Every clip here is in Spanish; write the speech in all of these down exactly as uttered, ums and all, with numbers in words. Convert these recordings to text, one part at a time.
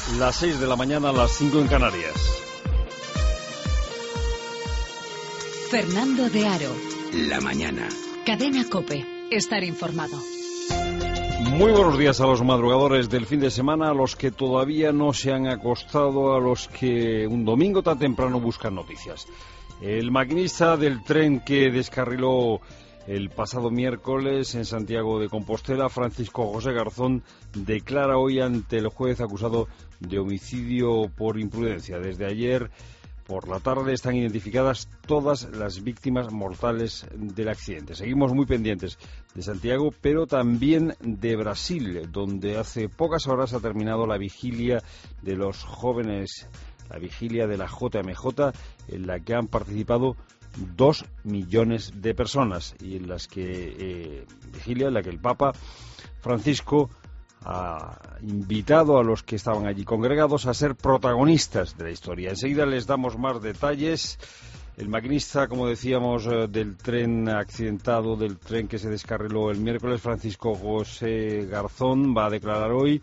Las seis de la mañana, las cinco en Canarias. Fernando de Aro. La mañana. Cadena COPE. Estar informado. Muy buenos días a los madrugadores del fin de semana, a los que todavía no se han acostado, a los que un domingo tan temprano buscan noticias. El maquinista del tren que descarriló el pasado miércoles en Santiago de Compostela, Francisco José Garzón, declara hoy ante el juez acusado de homicidio por imprudencia. Desde ayer por la tarde están identificadas todas las víctimas mortales del accidente. Seguimos muy pendientes de Santiago, pero también de Brasil, donde hace pocas horas ha terminado la vigilia de los jóvenes, la vigilia de la J M J, en la que han participado dos millones de personas y en las que eh, vigilia en la que el Papa Francisco ha invitado a los que estaban allí congregados a ser protagonistas de la historia. Enseguida les damos más detalles. El maquinista, como decíamos, del tren accidentado, del tren que se descarriló el miércoles, Francisco José Garzón, va a declarar hoy.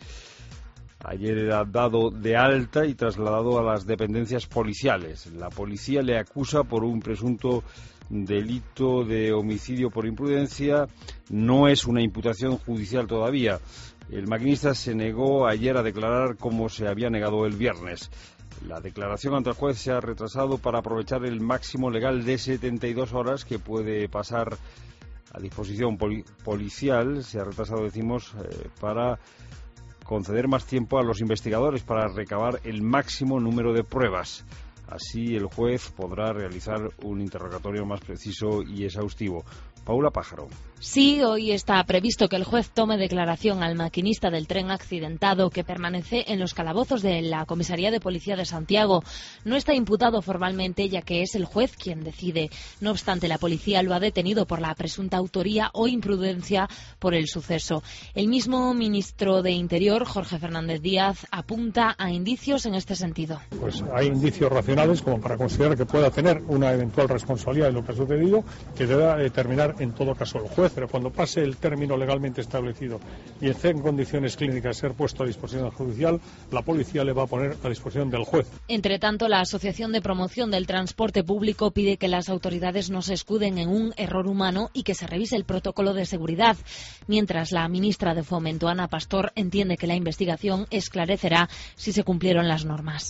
Ayer era dado de alta y trasladado a las dependencias policiales. La policía le acusa por un presunto delito de homicidio por imprudencia. No es una imputación judicial todavía. El maquinista se negó ayer a declarar como se había negado el viernes. La declaración ante el juez se ha retrasado para aprovechar el máximo legal de setenta y dos horas que puede pasar a disposición poli- policial. Se ha retrasado, decimos, eh, para conceder más tiempo a los investigadores para recabar el máximo número de pruebas. Así el juez podrá realizar un interrogatorio más preciso y exhaustivo. Paula Pájaro. Sí, hoy está previsto que el juez tome declaración al maquinista del tren accidentado que permanece en los calabozos de la Comisaría de Policía de Santiago. No está imputado formalmente, ya que es el juez quien decide. No obstante, la policía lo ha detenido por la presunta autoría o imprudencia por el suceso. El mismo ministro de Interior, Jorge Fernández Díaz, apunta a indicios en este sentido. Pues hay indicios racionales como para considerar que pueda tener una eventual responsabilidad en lo que ha sucedido, que deba determinar en todo caso el juez, pero cuando pase el término legalmente establecido y esté en condiciones clínicas ser puesto a disposición judicial, la policía le va a poner a disposición del juez. Entre tanto, la Asociación de Promoción del Transporte Público pide que las autoridades no se escuden en un error humano y que se revise el protocolo de seguridad, mientras la ministra de Fomento, Ana Pastor, entiende que la investigación esclarecerá si se cumplieron las normas.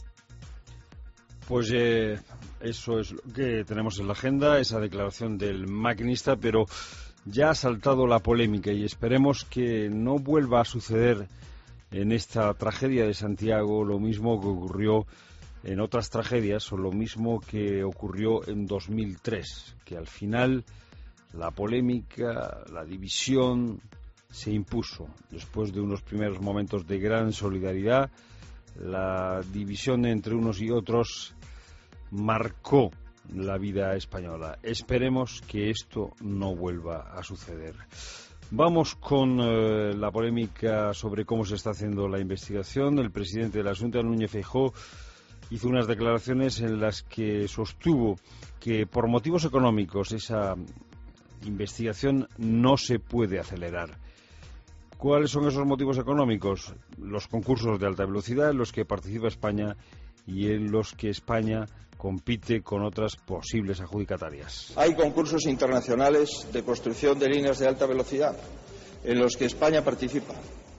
Pues eh, eso es lo que tenemos en la agenda, esa declaración del maquinista, pero ya ha saltado la polémica y esperemos que no vuelva a suceder en esta tragedia de Santiago lo mismo que ocurrió en otras tragedias o lo mismo que ocurrió en dos mil tres, que al final la polémica, la división se impuso. Después de unos primeros momentos de gran solidaridad, la división entre unos y otros marcó la vida española. Esperemos que esto no vuelva a suceder. Vamos con eh, la polémica sobre cómo se está haciendo la investigación. El presidente de la Xunta, Núñez Feijóo, hizo unas declaraciones en las que sostuvo que por motivos económicos esa investigación no se puede acelerar. ¿Cuáles son esos motivos económicos? Los concursos de alta velocidad en los que participa España y en los que España compite con otras posibles adjudicatarias. Hay concursos internacionales de construcción de líneas de alta velocidad en los que España participa,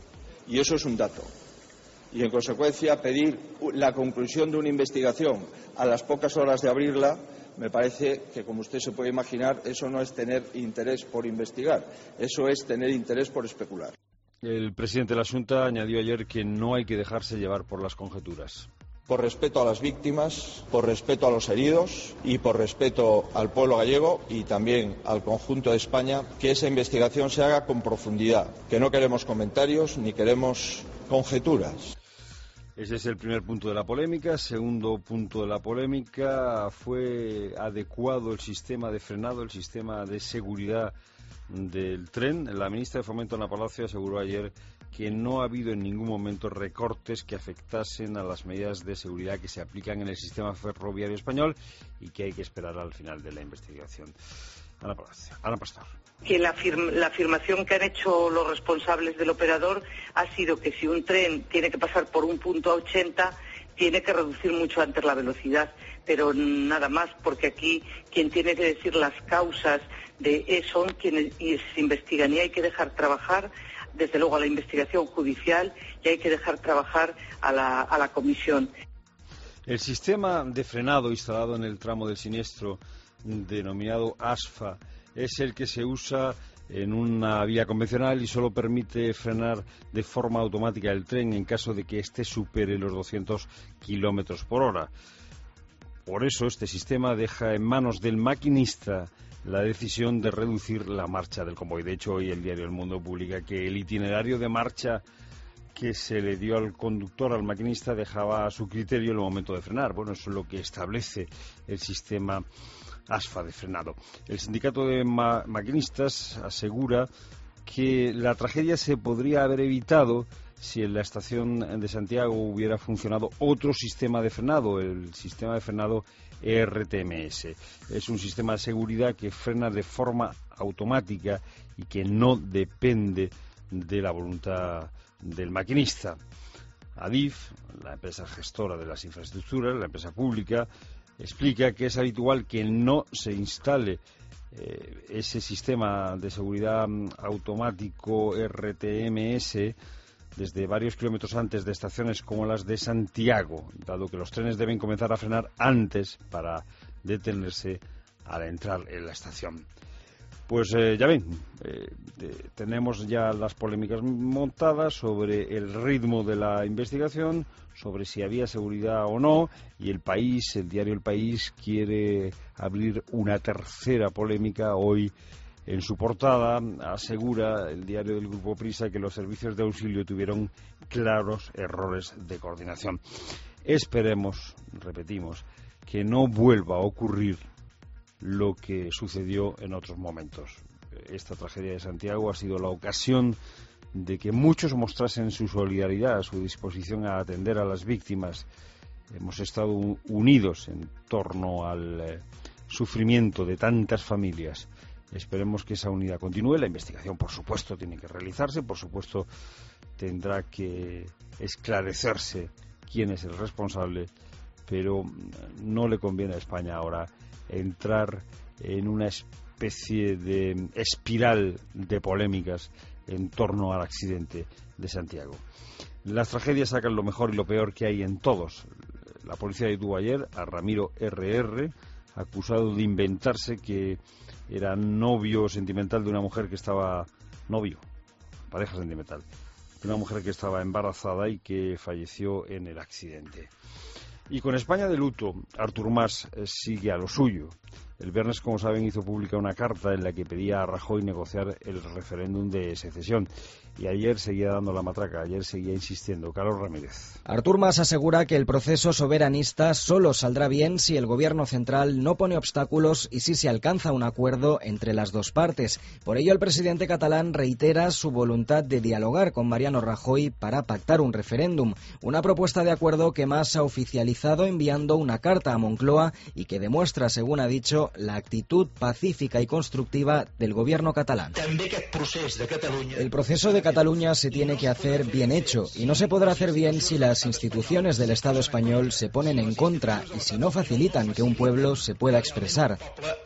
y eso es un dato. Y en consecuencia pedir la conclusión de una investigación a las pocas horas de abrirla, me parece que, como usted se puede imaginar, eso no es tener interés por investigar, eso es tener interés por especular. El presidente de la Xunta añadió ayer que no hay que dejarse llevar por las conjeturas. Por respeto a las víctimas, por respeto a los heridos y por respeto al pueblo gallego y también al conjunto de España, que esa investigación se haga con profundidad, que no queremos comentarios ni queremos conjeturas. Ese es el primer punto de la polémica. Segundo punto de la polémica, ¿fue adecuado el sistema de frenado, el sistema de seguridad del tren? La ministra de Fomento, Ana Palacio, aseguró ayer que no ha habido en ningún momento recortes que afectasen a las medidas de seguridad que se aplican en el sistema ferroviario español y que hay que esperar al final de la investigación. Ana, Ana Pastor. Que la, firma, la afirmación que han hecho los responsables del operador ha sido que si un tren tiene que pasar por un punto a ochenta, tiene que reducir mucho antes la velocidad, pero nada más, porque aquí quien tiene que decir las causas de eso son quienes se investigan, y hay que dejar trabajar, desde luego, a la investigación judicial, y hay que dejar trabajar a la, a la comisión. El sistema de frenado instalado en el tramo del siniestro, denominado ASFA, es el que se usa en una vía convencional y solo permite frenar de forma automática el tren en caso de que éste supere los doscientos kilómetros por hora. Por eso este sistema deja en manos del maquinista la decisión de reducir la marcha del convoy. De hecho, hoy el diario El Mundo publica que el itinerario de marcha que se le dio al conductor, al maquinista, dejaba a su criterio el momento de frenar. Bueno, eso es lo que establece el sistema ASFA de frenado. El sindicato de ma maquinistas asegura que la tragedia se podría haber evitado si en la estación de Santiago hubiera funcionado otro sistema de frenado, el sistema de frenado E R T M S. Es un sistema de seguridad que frena de forma automática y que no depende de la voluntad del maquinista. Adif, la empresa gestora de las infraestructuras, la empresa pública, explica que es habitual que no se instale eh, ese sistema de seguridad automático R T M S desde varios kilómetros antes de estaciones como las de Santiago, dado que los trenes deben comenzar a frenar antes para detenerse al entrar en la estación. Pues eh, ya ven, eh, de, tenemos ya las polémicas montadas sobre el ritmo de la investigación, sobre si había seguridad o no, y el país, el diario El País, quiere abrir una tercera polémica. Hoy en su portada asegura el diario del Grupo Prisa que los servicios de auxilio tuvieron claros errores de coordinación. Esperemos, repetimos, que no vuelva a ocurrir lo que sucedió en otros momentos. Esta tragedia de Santiago ha sido la ocasión de que muchos mostrasen su solidaridad, su disposición a atender a las víctimas. Hemos estado unidos en torno al eh, sufrimiento de tantas familias. Esperemos que esa unidad continúe. La investigación, por supuesto, tiene que realizarse, por supuesto, tendrá que esclarecerse quién es el responsable, pero no le conviene a España ahora entrar en una especie de espiral de polémicas en torno al accidente de Santiago. Las tragedias sacan lo mejor y lo peor que hay en todos. La policía detuvo ayer a Ramiro erre erre, acusado de inventarse que era novio sentimental de una mujer que estaba... novio, pareja sentimental, de una mujer que estaba embarazada y que falleció en el accidente. Y con España de luto, Artur Mas sigue a lo suyo. El viernes, como saben, hizo pública una carta en la que pedía a Rajoy negociar el referéndum de secesión. Y ayer seguía dando la matraca, ayer seguía insistiendo. Carlos Ramírez. Artur Mas asegura que el proceso soberanista solo saldrá bien si el gobierno central no pone obstáculos y si se alcanza un acuerdo entre las dos partes. Por ello, el presidente catalán reitera su voluntad de dialogar con Mariano Rajoy para pactar un referéndum. Una propuesta de acuerdo que Mas ha oficializado enviando una carta a Moncloa y que demuestra, según ha dicho, la actitud pacífica y constructiva del gobierno catalán. El proceso de Cataluña se tiene que hacer bien hecho y no se podrá hacer bien si las instituciones del Estado español se ponen en contra y si no facilitan que un pueblo se pueda expresar.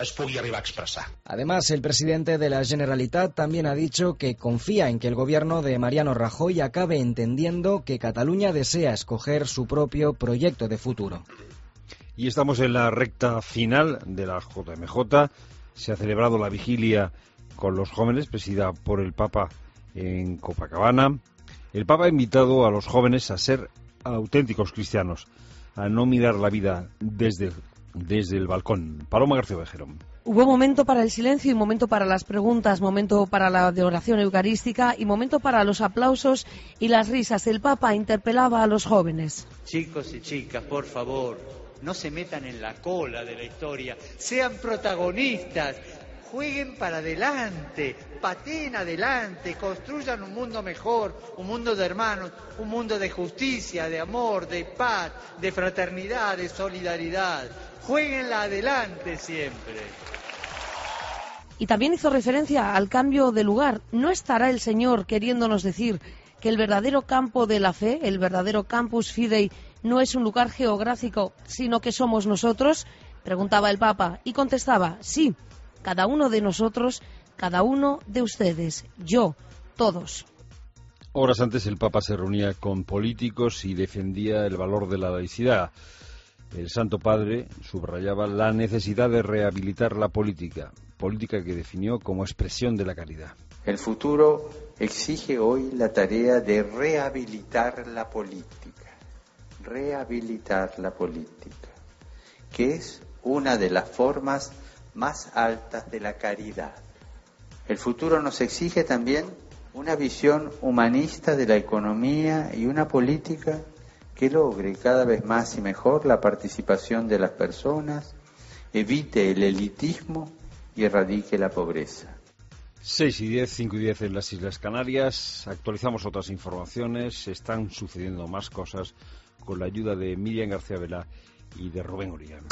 Además, el presidente de la Generalitat también ha dicho que confía en que el gobierno de Mariano Rajoy acabe entendiendo que Cataluña desea escoger su propio proyecto de futuro. Y estamos en la recta final de la J M J. Se ha celebrado la vigilia con los jóvenes, presidida por el Papa en Copacabana. El Papa ha invitado a los jóvenes a ser auténticos cristianos, a no mirar la vida desde, desde el balcón. Paloma García Ovejero. Hubo momento para el silencio y momento para las preguntas, momento para la oración eucarística y momento para los aplausos y las risas. El Papa interpelaba a los jóvenes. Chicos y chicas, por favor, no se metan en la cola de la historia, sean protagonistas. Jueguen para adelante, pateen adelante, construyan un mundo mejor, un mundo de hermanos, un mundo de justicia, de amor, de paz, de fraternidad, de solidaridad. Jueguenla adelante siempre. Y también hizo referencia al cambio de lugar. ¿No estará el Señor queriéndonos decir que el verdadero campo de la fe, el verdadero campus fidei, no es un lugar geográfico, sino que somos nosotros? Preguntaba el Papa y contestaba, sí, cada uno de nosotros, cada uno de ustedes, yo, todos. Horas antes el Papa se reunía con políticos y defendía el valor de la laicidad. El Santo Padre subrayaba la necesidad de rehabilitar la política, política que definió como expresión de la caridad. El futuro exige hoy la tarea de rehabilitar la política, rehabilitar la política, que es una de las formas más altas de la caridad. El futuro nos exige también una visión humanista de la economía y una política que logre cada vez más y mejor la participación de las personas, evite el elitismo y erradique la pobreza. seis y diez, cinco y diez en las Islas Canarias. Actualizamos otras informaciones. Están sucediendo más cosas con la ayuda de Miriam García Vela y de Rubén Orellana.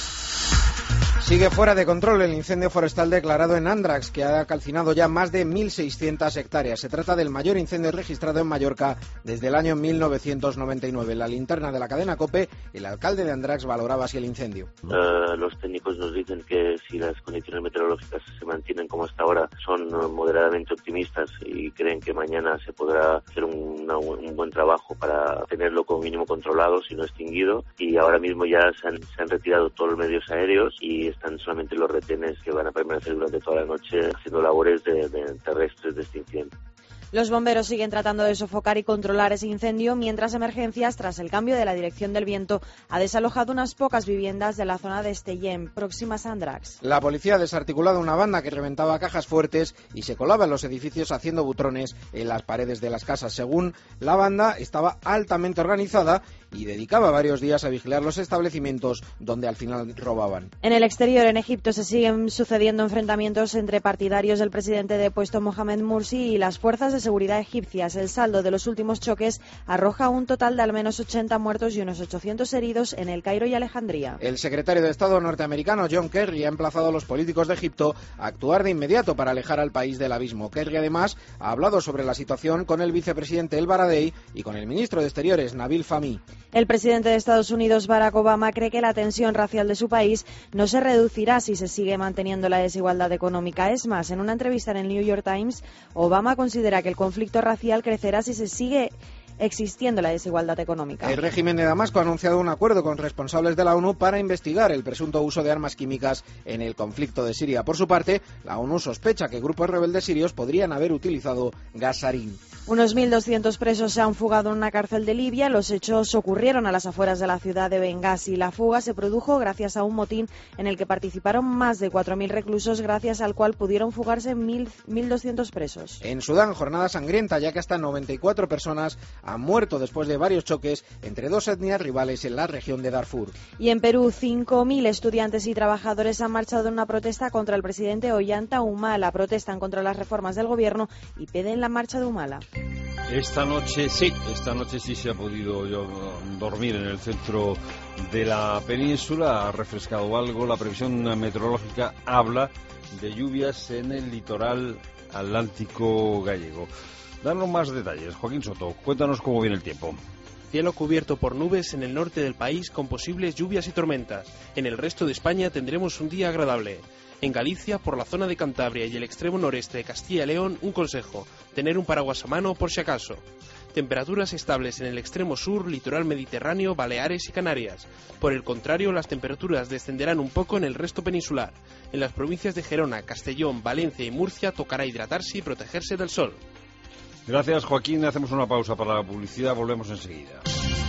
Sigue fuera de control el incendio forestal declarado en Andrax, que ha calcinado ya más de mil seiscientas hectáreas. Se trata del mayor incendio registrado en Mallorca desde el año mil novecientos noventa y nueve. En la linterna de la cadena COPE, el alcalde de Andrax valoraba así el incendio. Uh, los técnicos nos dicen que si las condiciones meteorológicas se mantienen como hasta ahora, son moderadamente optimistas y creen que mañana se podrá hacer un, una, un buen trabajo para tenerlo como mínimo controlado, si no extinguido. Y ahora mismo ya se han, se han retirado todos los medios aéreos y están solamente los retenes que van a permanecer durante toda la noche haciendo labores de, de terrestres de extinción. Los bomberos siguen tratando de sofocar y controlar ese incendio, mientras Emergencias, tras el cambio de la dirección del viento, ha desalojado unas pocas viviendas de la zona de Estellén, próximas a Andrax. La policía ha desarticulado una banda que reventaba cajas fuertes y se colaba en los edificios haciendo butrones en las paredes de las casas. Según la banda, estaba altamente organizada y dedicaba varios días a vigilar los establecimientos donde al final robaban. En el exterior, en Egipto, se siguen sucediendo enfrentamientos entre partidarios del presidente depuesto Mohamed Morsi y las fuerzas de seguridad egipcias. El saldo de los últimos choques arroja un total de al menos ochenta muertos y unos ochocientos heridos en El Cairo y Alejandría. El secretario de Estado norteamericano John Kerry ha emplazado a los políticos de Egipto a actuar de inmediato para alejar al país del abismo. Kerry además ha hablado sobre la situación con el vicepresidente El Baradei y con el ministro de Exteriores Nabil Fahmy. El presidente de Estados Unidos, Barack Obama, cree que la tensión racial de su país no se reducirá si se sigue manteniendo la desigualdad económica. Es más, en una entrevista en el New York Times, Obama considera que el conflicto racial crecerá si se sigue existiendo la desigualdad económica. El régimen de Damasco ha anunciado un acuerdo con responsables de la ONU para investigar el presunto uso de armas químicas en el conflicto de Siria. Por su parte, la ONU sospecha que grupos rebeldes sirios podrían haber utilizado gas sarín. Unos mil doscientos presos se han fugado en una cárcel de Libia. Los hechos ocurrieron a las afueras de la ciudad de Bengasi. La fuga se produjo gracias a un motín en el que participaron más de cuatro mil reclusos, gracias al cual pudieron fugarse mil doscientos presos. En Sudán, jornada sangrienta, ya que hasta noventa y cuatro personas han muerto después de varios choques entre dos etnias rivales en la región de Darfur. Y en Perú, cinco mil estudiantes y trabajadores han marchado en una protesta contra el presidente Ollanta Humala. Protestan contra las reformas del gobierno y piden la marcha de Humala. Esta noche sí, esta noche sí se ha podido yo dormir en el centro de la península, ha refrescado algo. La previsión meteorológica habla de lluvias en el litoral atlántico gallego. Danos más detalles, Joaquín Soto, cuéntanos cómo viene el tiempo. Cielo cubierto por nubes en el norte del país con posibles lluvias y tormentas. En el resto de España tendremos un día agradable. En Galicia, por la zona de Cantabria y el extremo noreste de Castilla y León, un consejo: tener un paraguas a mano por si acaso. Temperaturas estables en el extremo sur, litoral mediterráneo, Baleares y Canarias. Por el contrario, las temperaturas descenderán un poco en el resto peninsular. En las provincias de Gerona, Castellón, Valencia y Murcia tocará hidratarse y protegerse del sol. Gracias, Joaquín. Hacemos una pausa para la publicidad. Volvemos enseguida.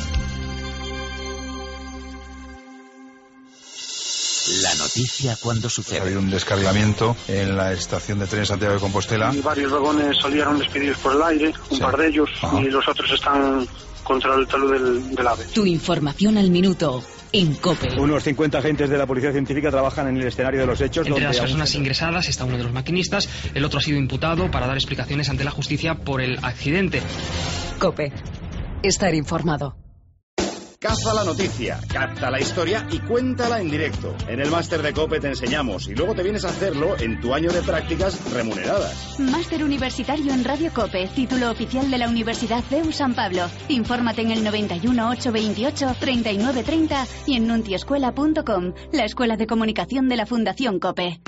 La noticia cuando sucede. Había un descarrilamiento en la estación de tren Santiago de Compostela. Y varios vagones salieron despedidos por el aire, un sí. par de ellos, Ajá. y los otros están contra el talud del, del AVE. Tu información al minuto en COPE. Unos cincuenta agentes de la Policía Científica trabajan en el escenario de los hechos. Entre donde las personas aún... ingresadas está uno de los maquinistas. El otro ha sido imputado para dar explicaciones ante la justicia por el accidente. COPE. Estar informado. Caza la noticia, capta la historia y cuéntala en directo. En el máster de COPE te enseñamos y luego te vienes a hacerlo en tu año de prácticas remuneradas. Máster universitario en Radio COPE, título oficial de la Universidad C E U San Pablo. Infórmate en el noventa y uno, ochocientos veintiocho, treinta y nueve treinta y en nuntioescuela punto com, la escuela de comunicación de la Fundación COPE.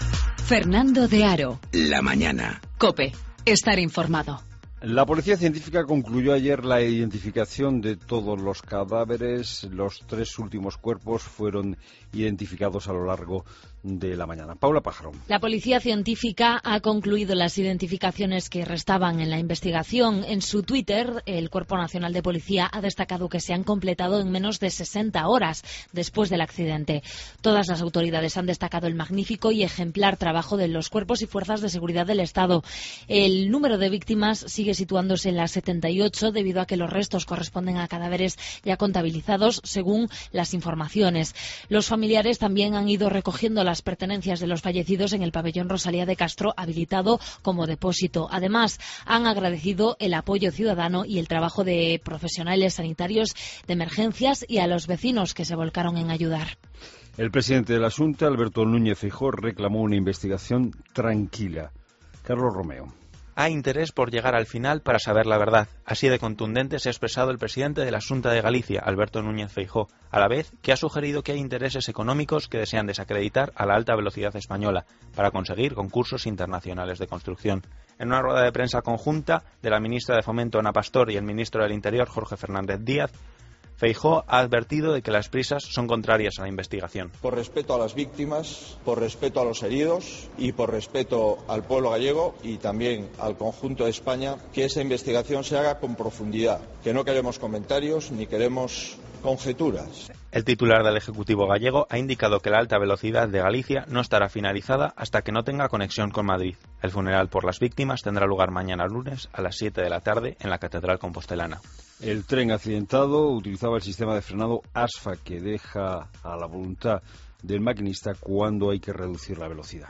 Fernando de Aro. La mañana. COPE. Estar informado. La policía científica concluyó ayer la identificación de todos los cadáveres. Los tres últimos cuerpos fueron identificados a lo largo de la mañana. Paula Pájaro. La policía científica ha concluido las identificaciones que restaban en la investigación. En su Twitter, el Cuerpo Nacional de Policía ha destacado que se han completado en menos de sesenta horas después del accidente. Todas las autoridades han destacado el magnífico y ejemplar trabajo de los cuerpos y fuerzas de seguridad del Estado. El número de víctimas sigue situándose en las setenta y ocho debido a que los restos corresponden a cadáveres ya contabilizados según las informaciones. Los familiares también han ido recogiendo las pertenencias de los fallecidos en el pabellón Rosalía de Castro, habilitado como depósito. Además, han agradecido el apoyo ciudadano y el trabajo de profesionales sanitarios de emergencias y a los vecinos que se volcaron en ayudar. El presidente de la Xunta, Alberto Núñez Feijóo, reclamó una investigación tranquila. Carlos Romeo. Hay interés por llegar al final para saber la verdad. Así de contundente se ha expresado el presidente de la Xunta de Galicia, Alberto Núñez Feijóo, a la vez que ha sugerido que hay intereses económicos que desean desacreditar a la alta velocidad española para conseguir concursos internacionales de construcción. En una rueda de prensa conjunta de la ministra de Fomento, Ana Pastor, y el ministro del Interior, Jorge Fernández Díaz, Feijóo ha advertido de que las prisas son contrarias a la investigación. Por respeto a las víctimas, por respeto a los heridos y por respeto al pueblo gallego y también al conjunto de España, que esa investigación se haga con profundidad, que no queremos comentarios ni queremos conjeturas. El titular del Ejecutivo gallego ha indicado que la alta velocidad de Galicia no estará finalizada hasta que no tenga conexión con Madrid. El funeral por las víctimas tendrá lugar mañana lunes a las siete de la tarde en la Catedral Compostelana. El tren accidentado utilizaba el sistema de frenado ASFA, que deja a la voluntad del maquinista cuando hay que reducir la velocidad.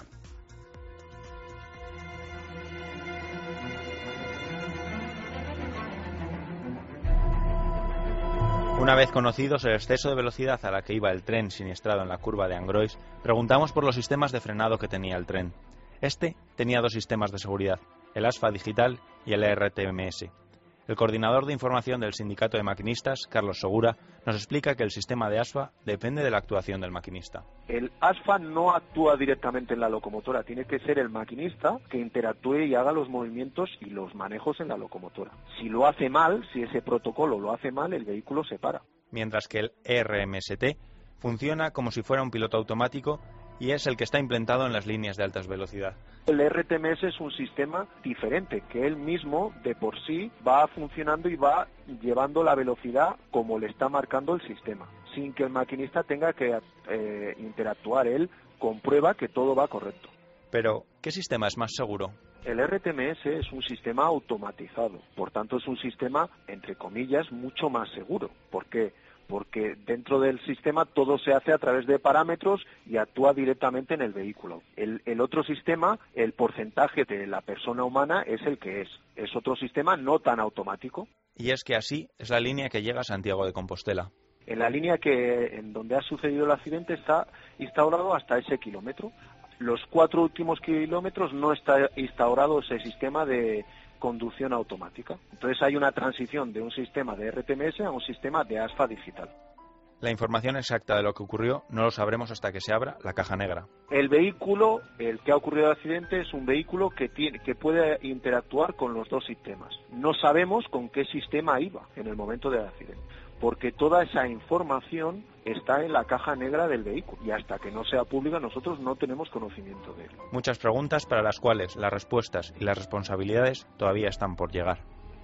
Una vez conocidos el exceso de velocidad a la que iba el tren siniestrado en la curva de Angrois, preguntamos por los sistemas de frenado que tenía el tren. Este tenía dos sistemas de seguridad, el ASFA digital y el R T M S. El coordinador de información del Sindicato de Maquinistas, Carlos Segura, nos explica que el sistema de ASFA depende de la actuación del maquinista. El ASFA no actúa directamente en la locomotora, tiene que ser el maquinista que interactúe y haga los movimientos y los manejos en la locomotora. Si lo hace mal, si ese protocolo lo hace mal, el vehículo se para. Mientras que el R M S T funciona como si fuera un piloto automático y es el que está implantado en las líneas de alta velocidad. El R T M S es un sistema diferente, que él mismo de por sí va funcionando y va llevando la velocidad como le está marcando el sistema, sin que el maquinista tenga que eh, interactuar. Él comprueba que todo va correcto. Pero, ¿qué sistema es más seguro? El R T M S es un sistema automatizado, por tanto es un sistema, entre comillas, mucho más seguro. ¿Por qué? Porque dentro del sistema todo se hace a través de parámetros y actúa directamente en el vehículo. El, el otro sistema, el porcentaje de la persona humana es el que es. Es otro sistema no tan automático. Y es que así es la línea que llega a Santiago de Compostela. En la línea que en donde ha sucedido el accidente está instaurado hasta ese kilómetro. Los cuatro últimos kilómetros no está instaurado ese sistema de conducción automática. Entonces hay una transición de un sistema de R T M S a un sistema de ASFA digital. La información exacta de lo que ocurrió no lo sabremos hasta que se abra la caja negra. El vehículo, el que ha ocurrido el accidente, es un vehículo que tiene, que puede interactuar con los dos sistemas. No sabemos con qué sistema iba en el momento del accidente, porque toda esa información está en la caja negra del vehículo y hasta que no sea pública nosotros no tenemos conocimiento de ello. Muchas preguntas para las cuales las respuestas y las responsabilidades todavía están por llegar.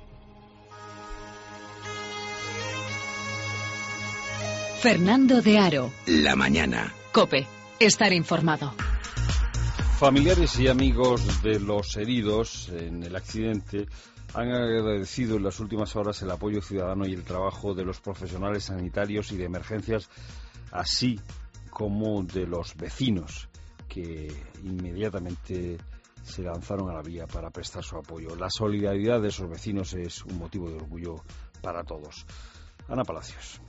Fernando de Aro. La mañana. COPE. Estar informado. Familiares y amigos de los heridos en el accidente han agradecido en las últimas horas el apoyo ciudadano y el trabajo de los profesionales sanitarios y de emergencias, así como de los vecinos que inmediatamente se lanzaron a la vía para prestar su apoyo. La solidaridad de esos vecinos es un motivo de orgullo para todos. Ana Palacios.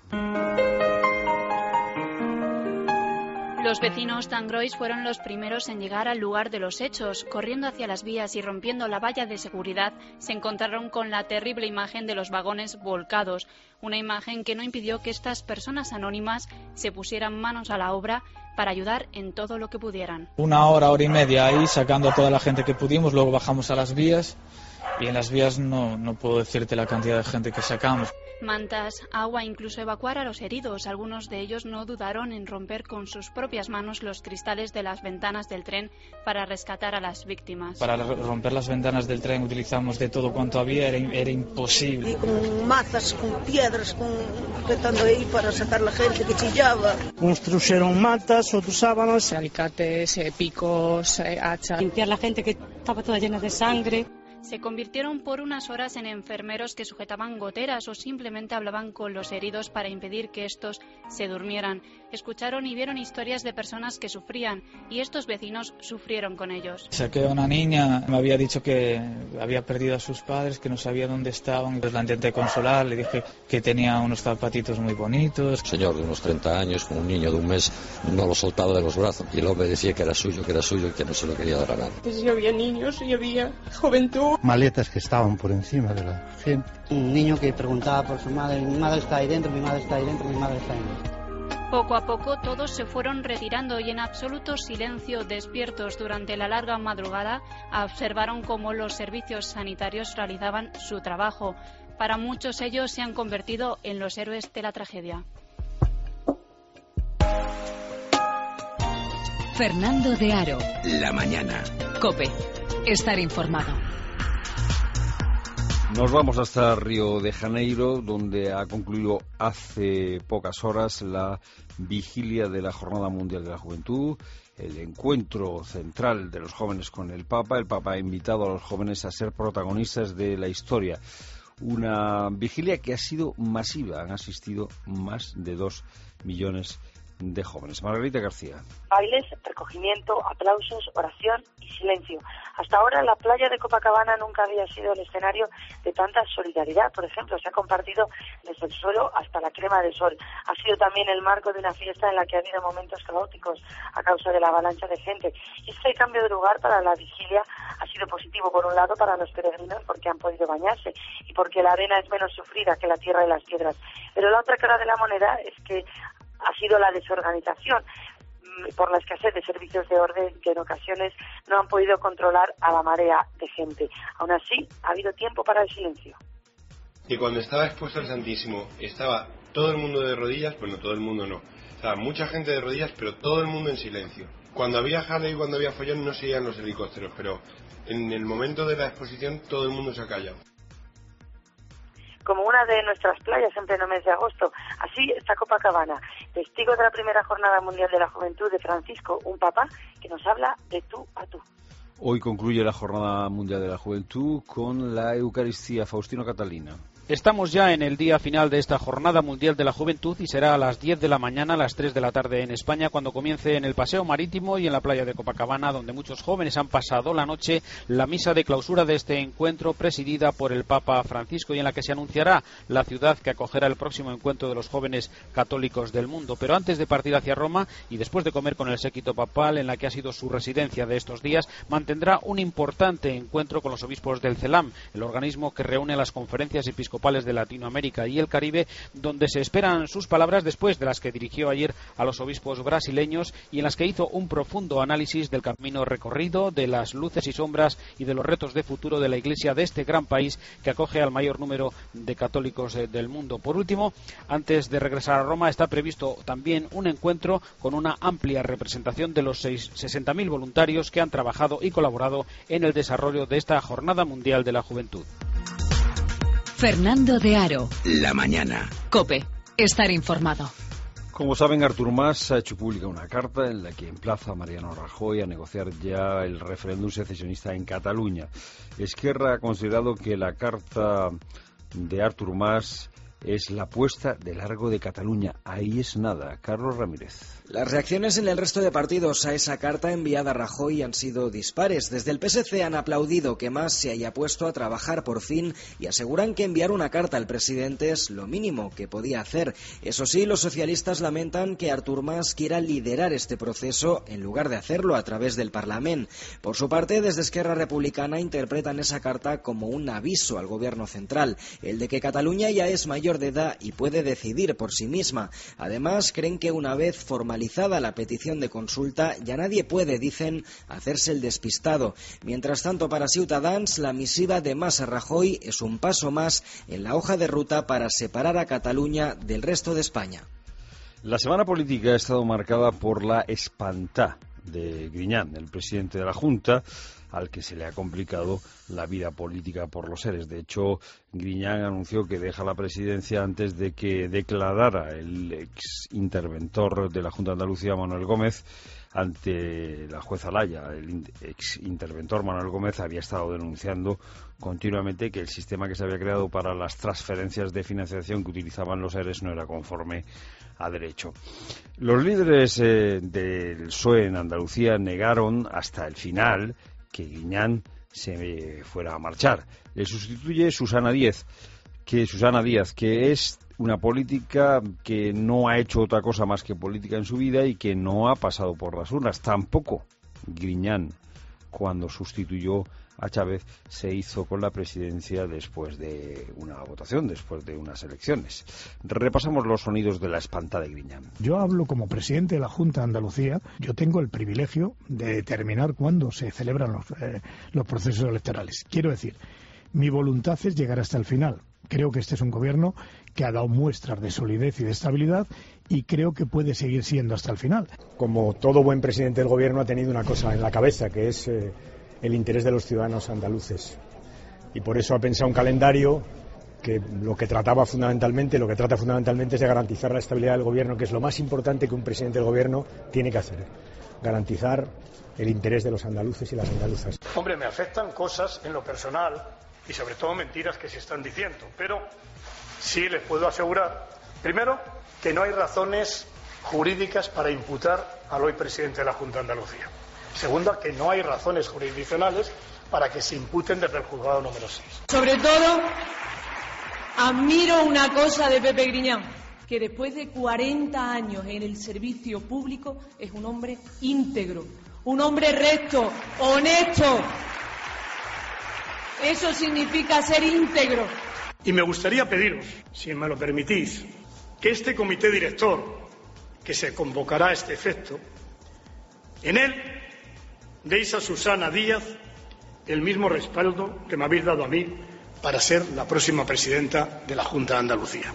Los vecinos de Angrois fueron los primeros en llegar al lugar de los hechos. Corriendo hacia las vías y rompiendo la valla de seguridad, se encontraron con la terrible imagen de los vagones volcados. Una imagen que no impidió que estas personas anónimas se pusieran manos a la obra para ayudar en todo lo que pudieran. Una hora, hora y media ahí, sacando a toda la gente que pudimos, luego bajamos a las vías. Y en las vías no, no puedo decirte la cantidad de gente que sacamos. Mantas, agua, incluso evacuar a los heridos. Algunos de ellos no dudaron en romper con sus propias manos los cristales de las ventanas del tren para rescatar a las víctimas. Para romper las ventanas del tren utilizamos de todo cuanto había, era, era imposible. Y con mazas, con piedras, con estando ahí para sacar la gente que chillaba. Construyeron matas, otros sábanos, alicates, eh, picos, eh, hachas. Limpiar la gente que estaba toda llena de sangre. Se convirtieron por unas horas en enfermeros que sujetaban goteras o simplemente hablaban con los heridos para impedir que estos se durmieran. Escucharon y vieron historias de personas que sufrían y estos vecinos sufrieron con ellos. Saqué a una niña, me había dicho que había perdido a sus padres, que no sabía dónde estaban. Pues la intenté consolar, le dije que tenía unos zapatitos muy bonitos. Un señor de unos treinta años, con un niño de un mes, no lo soltaba de los brazos y el hombre decía que era suyo, que era suyo y que no se lo quería dar a nadie. Pues yo había niños y había juventud. Maletas que estaban por encima de la gente. Un niño que preguntaba por su madre, mi madre está ahí dentro, mi madre está ahí dentro, mi madre está ahí dentro. Poco a poco todos se fueron retirando y en absoluto silencio, despiertos durante la larga madrugada, observaron cómo los servicios sanitarios realizaban su trabajo. Para muchos ellos se han convertido en los héroes de la tragedia. Fernando de Aro. La mañana. COPE. Estar informado. Nos vamos hasta Río de Janeiro, donde ha concluido hace pocas horas la vigilia de la Jornada Mundial de la Juventud, el encuentro central de los jóvenes con el Papa. El Papa ha invitado a los jóvenes a ser protagonistas de la historia. Una vigilia que ha sido masiva, han asistido más de dos millones de jóvenes. Margarita García. Bailes, recogimiento, aplausos, oración y silencio. Hasta ahora la playa de Copacabana nunca había sido el escenario de tanta solidaridad. Por ejemplo, se ha compartido desde el suelo hasta la crema de sol. Ha sido también el marco de una fiesta en la que ha habido momentos caóticos a causa de la avalancha de gente. Y este cambio de lugar para la vigilia ha sido positivo, por un lado, para los peregrinos porque han podido bañarse y porque la arena es menos sufrida que la tierra y las piedras. Pero la otra cara de la moneda es que ha sido la desorganización por la escasez de servicios de orden que en ocasiones no han podido controlar a la marea de gente. Aún así, ha habido tiempo para el silencio. Que cuando estaba expuesto al Santísimo estaba todo el mundo de rodillas, bueno, todo el mundo no. Estaba mucha gente de rodillas, pero todo el mundo en silencio. Cuando había jaleo y cuando había follón no se iban los helicópteros, pero en el momento de la exposición todo el mundo se ha callado. Como una de nuestras playas en pleno mes de agosto. Así está Copacabana, testigo de la primera Jornada Mundial de la Juventud de Francisco, un papa que nos habla de tú a tú. Hoy concluye la Jornada Mundial de la Juventud con la Eucaristía. Faustino Catalina. Estamos ya en el día final de esta Jornada Mundial de la Juventud y será a las diez de la mañana, a las tres de la tarde en España, cuando comience en el Paseo Marítimo y en la playa de Copacabana, donde muchos jóvenes han pasado la noche, la misa de clausura de este encuentro presidida por el Papa Francisco y en la que se anunciará la ciudad que acogerá el próximo encuentro de los jóvenes católicos del mundo. Pero antes de partir hacia Roma y después de comer con el séquito papal, en la que ha sido su residencia de estos días, mantendrá un importante encuentro con los obispos del CELAM, el organismo que reúne las conferencias episcopales de Latinoamérica y el Caribe, donde se esperan sus palabras después de las que dirigió ayer a los obispos brasileños y en las que hizo un profundo análisis del camino recorrido, de las luces y sombras y de los retos de futuro de la Iglesia de este gran país que acoge al mayor número de católicos del mundo. Por último, antes de regresar a Roma, está previsto también un encuentro con una amplia representación de los sesenta mil voluntarios que han trabajado y colaborado en el desarrollo de esta Jornada Mundial de la Juventud. Fernando de Aro. La mañana. COPE. Estar informado. Como saben, Artur Mas ha hecho pública una carta en la que emplaza a Mariano Rajoy a negociar ya el referéndum secesionista en Cataluña. Esquerra ha considerado que la carta de Artur Mas es la puesta de largo de Cataluña. Ahí es nada. Carlos Ramírez. Las reacciones en el resto de partidos a esa carta enviada a Rajoy han sido dispares. Desde el P S C han aplaudido que Mas se haya puesto a trabajar por fin y aseguran que enviar una carta al presidente es lo mínimo que podía hacer. Eso sí, los socialistas lamentan que Artur Mas quiera liderar este proceso en lugar de hacerlo a través del Parlamento. Por su parte, desde Esquerra Republicana interpretan esa carta como un aviso al gobierno central, el de que Cataluña ya es mayor de edad y puede decidir por sí misma. Además, creen que una vez formalizada la petición de consulta, ya nadie puede, dicen, hacerse el despistado. Mientras tanto, para Ciutadans, la misiva de Mas a Rajoy es un paso más en la hoja de ruta para separar a Cataluña del resto de España. La semana política ha estado marcada por la espantá de Griñán, el presidente de la Junta, al que se le ha complicado la vida política por los seres. De hecho, Griñán anunció que deja la presidencia antes de que declarara el ex interventor de la Junta de Andalucía, Manuel Gómez, ante la jueza Laya. El ex interventor Manuel Gómez había estado denunciando continuamente que el sistema que se había creado para las transferencias de financiación que utilizaban los seres no era conforme a derecho. Los líderes eh, del P S O E en Andalucía negaron hasta el final que Griñán se fuera a marchar. Le sustituye Susana Díaz, que Susana Díaz, que es una política que no ha hecho otra cosa más que política en su vida y que no ha pasado por las urnas. Tampoco Griñán, cuando sustituyó a Chávez, se hizo con la presidencia después de una votación, después de unas elecciones. Repasamos los sonidos de la espantada de Griñán. Yo hablo como presidente de la Junta de Andalucía. Yo tengo el privilegio de determinar cuándo se celebran los, eh, los procesos electorales. Quiero decir, mi voluntad es llegar hasta el final. Creo que este es un gobierno que ha dado muestras de solidez y de estabilidad y creo que puede seguir siendo hasta el final. Como todo buen presidente del gobierno ha tenido una cosa en la cabeza, que es eh, el interés de los ciudadanos andaluces. Y por eso ha pensado un calendario que lo que trataba fundamentalmente, lo que trata fundamentalmente es de garantizar la estabilidad del gobierno, que es lo más importante que un presidente del gobierno tiene que hacer. Garantizar el interés de los andaluces y las andaluzas. Hombre, me afectan cosas en lo personal y sobre todo mentiras que se están diciendo, pero sí les puedo asegurar, primero, que no hay razones jurídicas para imputar al hoy presidente de la Junta de Andalucía. Segunda, que no hay razones jurisdiccionales para que se imputen desde el juzgado número seis. Sobre todo, admiro una cosa de Pepe Griñán, que después de cuarenta años en el servicio público es un hombre íntegro, un hombre recto, honesto. Eso significa ser íntegro. Y me gustaría pediros, si me lo permitís, que este comité director, que se convocará a este efecto, en él deis a Susana Díaz el mismo respaldo que me habéis dado a mí para ser la próxima presidenta de la Junta de Andalucía.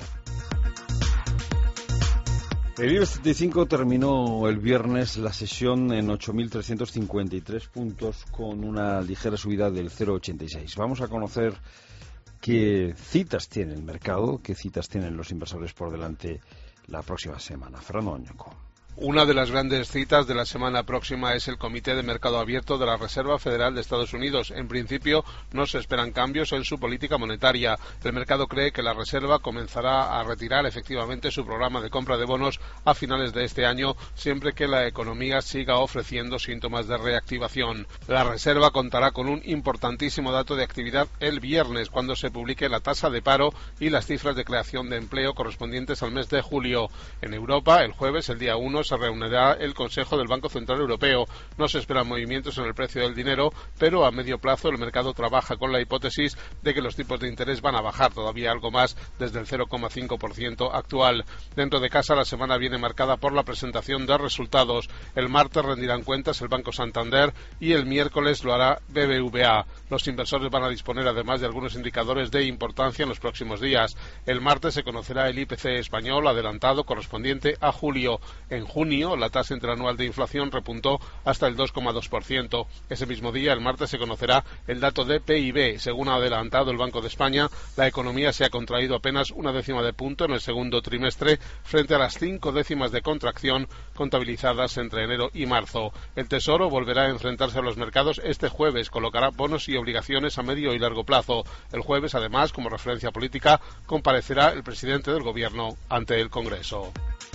El IBEX treinta y cinco terminó el viernes la sesión en ocho mil trescientos cincuenta y tres puntos con una ligera subida del cero coma ochenta y seis. Vamos a conocer qué citas tiene el mercado, qué citas tienen los inversores por delante la próxima semana. Fernando Añoco. Una de las grandes citas de la semana próxima es el Comité de Mercado Abierto de la Reserva Federal de Estados Unidos. En principio, no se esperan cambios en su política monetaria. El mercado cree que la Reserva comenzará a retirar efectivamente su programa de compra de bonos a finales de este año, siempre que la economía siga ofreciendo síntomas de reactivación. La Reserva contará con un importantísimo dato de actividad el viernes, cuando se publique la tasa de paro y las cifras de creación de empleo correspondientes al mes de julio. En Europa, el jueves, el día uno, se reunirá el Consejo del Banco Central Europeo. No se esperan movimientos en el precio del dinero, pero a medio plazo el mercado trabaja con la hipótesis de que los tipos de interés van a bajar todavía algo más desde el cero coma cinco por ciento actual. Dentro de casa, la semana viene marcada por la presentación de resultados. El martes rendirán cuentas el Banco Santander y el miércoles lo hará B B V A. Los inversores van a disponer además de algunos indicadores de importancia en los próximos días. El martes se conocerá el I P C español adelantado correspondiente a julio. En junio, la tasa interanual de inflación repuntó hasta el dos coma dos por ciento. Ese mismo día, el martes, se conocerá el dato de P I B. Según ha adelantado el Banco de España, la economía se ha contraído apenas una décima de punto en el segundo trimestre frente a las cinco décimas de contracción contabilizadas entre enero y marzo. El Tesoro volverá a enfrentarse a los mercados este jueves, colocará bonos y y obligaciones a medio y largo plazo. El jueves, además, como referencia política, comparecerá el presidente del Gobierno ante el Congreso.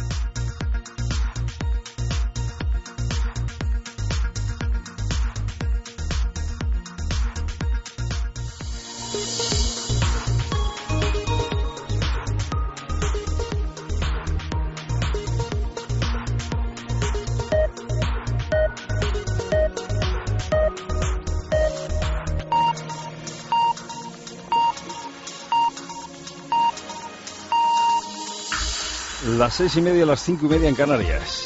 Las seis y media, las cinco y media en Canarias.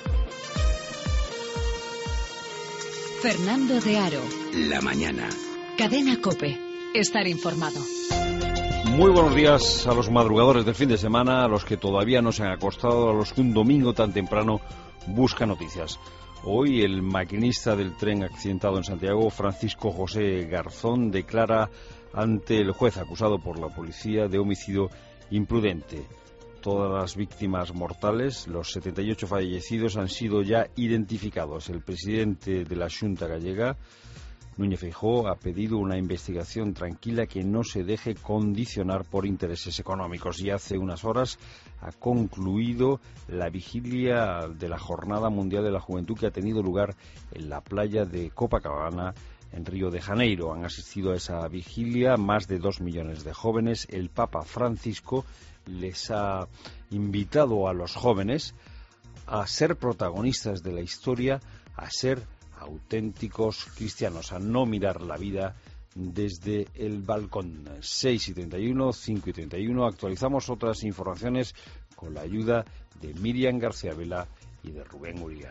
Fernando de Aro. La mañana. Cadena COPE. Estar informado. Muy buenos días a los madrugadores del fin de semana, a los que todavía no se han acostado, a los que un domingo tan temprano buscan noticias. Hoy el maquinista del tren accidentado en Santiago, Francisco José Garzón, declara ante el juez acusado por la policía de homicidio imprudente. Todas las víctimas mortales, los setenta y ocho fallecidos, han sido ya identificados. El presidente de la Xunta Gallega, Núñez Feijóo, ha pedido una investigación tranquila que no se deje condicionar por intereses económicos. Y hace unas horas ha concluido la vigilia de la Jornada Mundial de la Juventud, que ha tenido lugar en la playa de Copacabana, en Río de Janeiro. Han asistido a esa vigilia más de dos millones de jóvenes. El Papa Francisco les ha invitado a los jóvenes a ser protagonistas de la historia, a ser auténticos cristianos, a no mirar la vida desde el balcón. Seis y treinta y uno, cinco y treinta y uno. Actualizamos otras informaciones con la ayuda de Miriam García Vela y de Rubén Uría.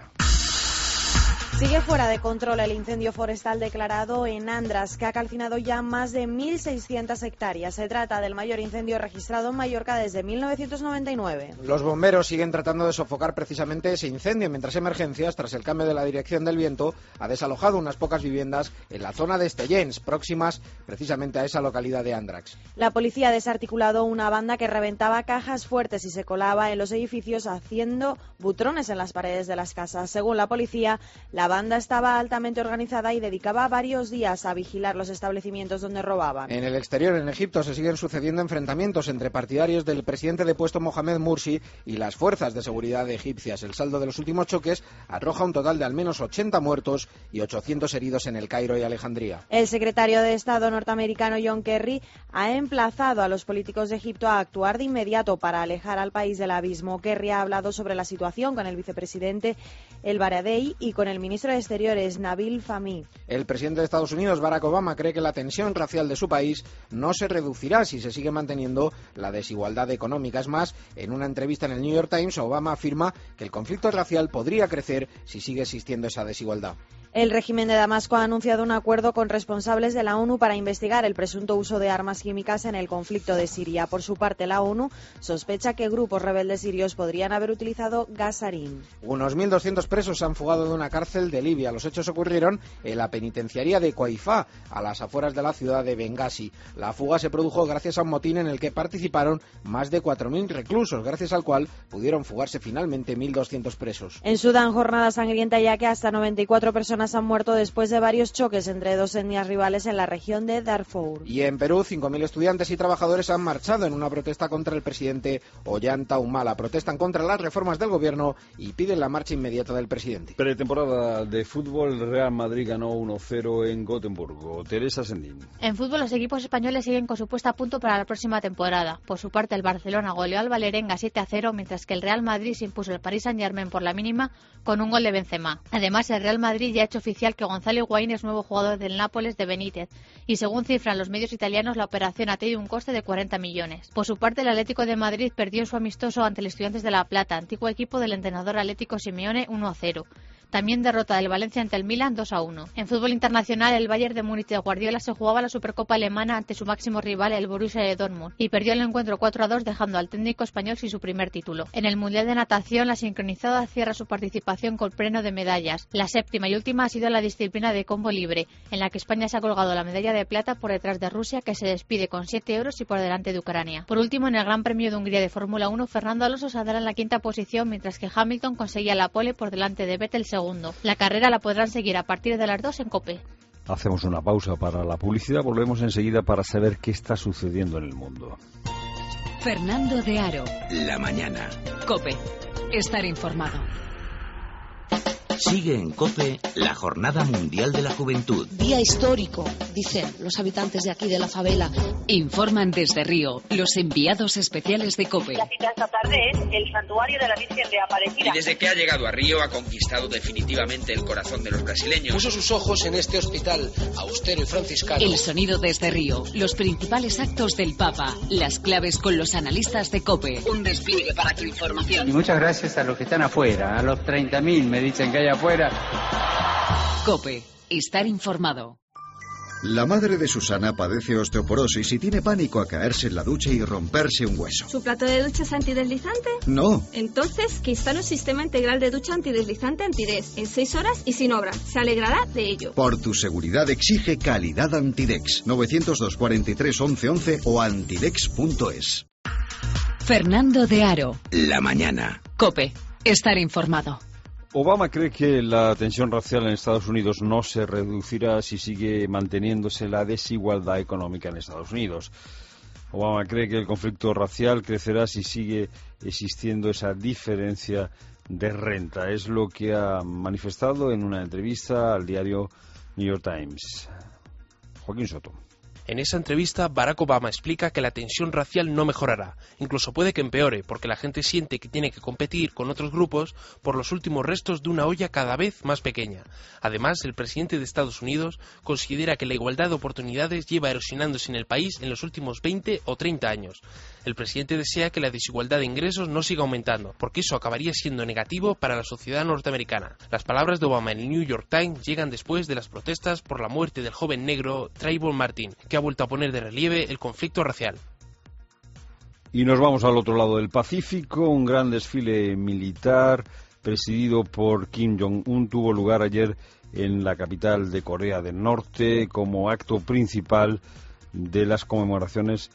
Sigue fuera de control el incendio forestal declarado en Andras, que ha calcinado ya más de mil seiscientas hectáreas. Se trata del mayor incendio registrado en Mallorca desde mil novecientos noventa y nueve. Los bomberos siguen tratando de sofocar precisamente ese incendio, mientras Emergencias, tras el cambio de la dirección del viento, ha desalojado unas pocas viviendas en la zona de Estellens, próximas precisamente a esa localidad de Andratx. La policía ha desarticulado una banda que reventaba cajas fuertes y se colaba en los edificios haciendo butrones en las paredes de las casas. Según la policía, la banda estaba altamente organizada y dedicaba varios días a vigilar los establecimientos donde robaban. En el exterior, en Egipto, se siguen sucediendo enfrentamientos entre partidarios del presidente depuesto Mohamed Morsi y las fuerzas de seguridad egipcias. El saldo de los últimos choques arroja un total de al menos ochenta muertos y ochocientos heridos en El Cairo y Alejandría. El secretario de Estado norteamericano John Kerry ha emplazado a los políticos de Egipto a actuar de inmediato para alejar al país del abismo. Kerry ha hablado sobre la situación con el vicepresidente El Baradei y con el ministro de Exteriores, Nabil Fahmy. El presidente de Estados Unidos, Barack Obama, cree que la tensión racial de su país no se reducirá si se sigue manteniendo la desigualdad económica. Es más, en una entrevista en el New York Times, Obama afirma que el conflicto racial podría crecer si sigue existiendo esa desigualdad. El régimen de Damasco ha anunciado un acuerdo con responsables de la ONU para investigar el presunto uso de armas químicas en el conflicto de Siria. Por su parte, la ONU sospecha que grupos rebeldes sirios podrían haber utilizado gas sarín. Unos mil doscientos presos se han fugado de una cárcel de Libia. Los hechos ocurrieron en la penitenciaría de Cuaifá, a las afueras de la ciudad de Bengasi. La fuga se produjo gracias a un motín en el que participaron más de cuatro mil reclusos, gracias al cual pudieron fugarse finalmente mil doscientos presos. En Sudán, jornada sangrienta ya que hasta noventa y cuatro personas han muerto después de varios choques entre dos etnias rivales en la región de Darfur. Y en Perú, cinco mil estudiantes y trabajadores han marchado en una protesta contra el presidente Ollanta Humala. Protestan contra las reformas del gobierno y piden la marcha inmediata del presidente. Pretemporada de fútbol, el Real Madrid ganó uno cero en Gotemburgo. Teresa Sendín. En fútbol, los equipos españoles siguen con su puesta a punto para la próxima temporada. Por su parte, el Barcelona goleó al Valerenga siete a cero, mientras que el Real Madrid se impuso al Paris Saint-Germain por la mínima con un gol de Benzema. Además, el Real Madrid ya ha hecho oficial que Gonzalo Higuaín es nuevo jugador del Nápoles de Benítez y según cifran los medios italianos la operación ha tenido un coste de cuarenta millones. Por su parte, el Atlético de Madrid perdió en su amistoso ante el Estudiantes de La Plata, antiguo equipo del entrenador Atlético Simeone, uno a cero. También derrota del Valencia ante el Milan dos a uno. En fútbol internacional, el Bayern de Múnich de Guardiola se jugaba la Supercopa alemana ante su máximo rival, el Borussia de Dortmund, y perdió el encuentro cuatro a dos, dejando al técnico español sin su primer título. En el Mundial de Natación, la sincronizada cierra su participación con pleno de medallas. La séptima y última ha sido la disciplina de combo libre, en la que España se ha colgado la medalla de plata por detrás de Rusia, que se despide con siete euros, y por delante de Ucrania. Por último, en el Gran Premio de Hungría de Fórmula uno, Fernando Alonso saldrá en la quinta posición, mientras que Hamilton conseguía la pole por delante de Vettel segundo. La carrera la podrán seguir a partir de las dos en COPE. Hacemos una pausa para la publicidad, volvemos enseguida para saber qué está sucediendo en el mundo. Fernando de Aro. La mañana. COPE. Estar informado. Sigue en COPE la Jornada Mundial de la Juventud. Día histórico, dicen los habitantes de aquí de la favela. Informan desde Río los enviados especiales de COPE. La cita esta tarde es el Santuario de la Virgen de Aparecida. Y desde que ha llegado a Río ha conquistado definitivamente el corazón de los brasileños. Puso sus ojos en este hospital austero y franciscano. El sonido desde Río, los principales actos del Papa, las claves con los analistas de COPE. Un despliegue para tu información. Y muchas gracias a los que están afuera, a los treinta mil me dicen que hay afuera. COPE. Estar informado. La madre de Susana padece osteoporosis y tiene pánico a caerse en la ducha y romperse un hueso. ¿Su plato de ducha es antideslizante? No. Entonces, que instale un sistema integral de ducha antideslizante Antidex en seis horas y sin obra. Se alegrará de ello. Por tu seguridad exige calidad Antidex. novecientos dos cuarenta y tres once once o antidex punto es. Fernando de Aro. La mañana. COPE. Estar informado. Obama cree que la tensión racial en Estados Unidos no se reducirá si sigue manteniéndose la desigualdad económica en Estados Unidos. Obama cree que el conflicto racial crecerá si sigue existiendo esa diferencia de renta. Es lo que ha manifestado en una entrevista al diario New York Times. Joaquín Soto. En esa entrevista, Barack Obama explica que la tensión racial no mejorará, incluso puede que empeore, porque la gente siente que tiene que competir con otros grupos por los últimos restos de una olla cada vez más pequeña. Además, el presidente de Estados Unidos considera que la igualdad de oportunidades lleva erosionándose en el país en los últimos veinte o treinta años. El presidente desea que la desigualdad de ingresos no siga aumentando, porque eso acabaría siendo negativo para la sociedad norteamericana. Las palabras de Obama en el New York Times llegan después de las protestas por la muerte del joven negro Trayvon Martin, que ha vuelto a poner de relieve el conflicto racial. Y nos vamos al otro lado del Pacífico. Un gran desfile militar presidido por Kim Jong-un tuvo lugar ayer en la capital de Corea del Norte como acto principal de las conmemoraciones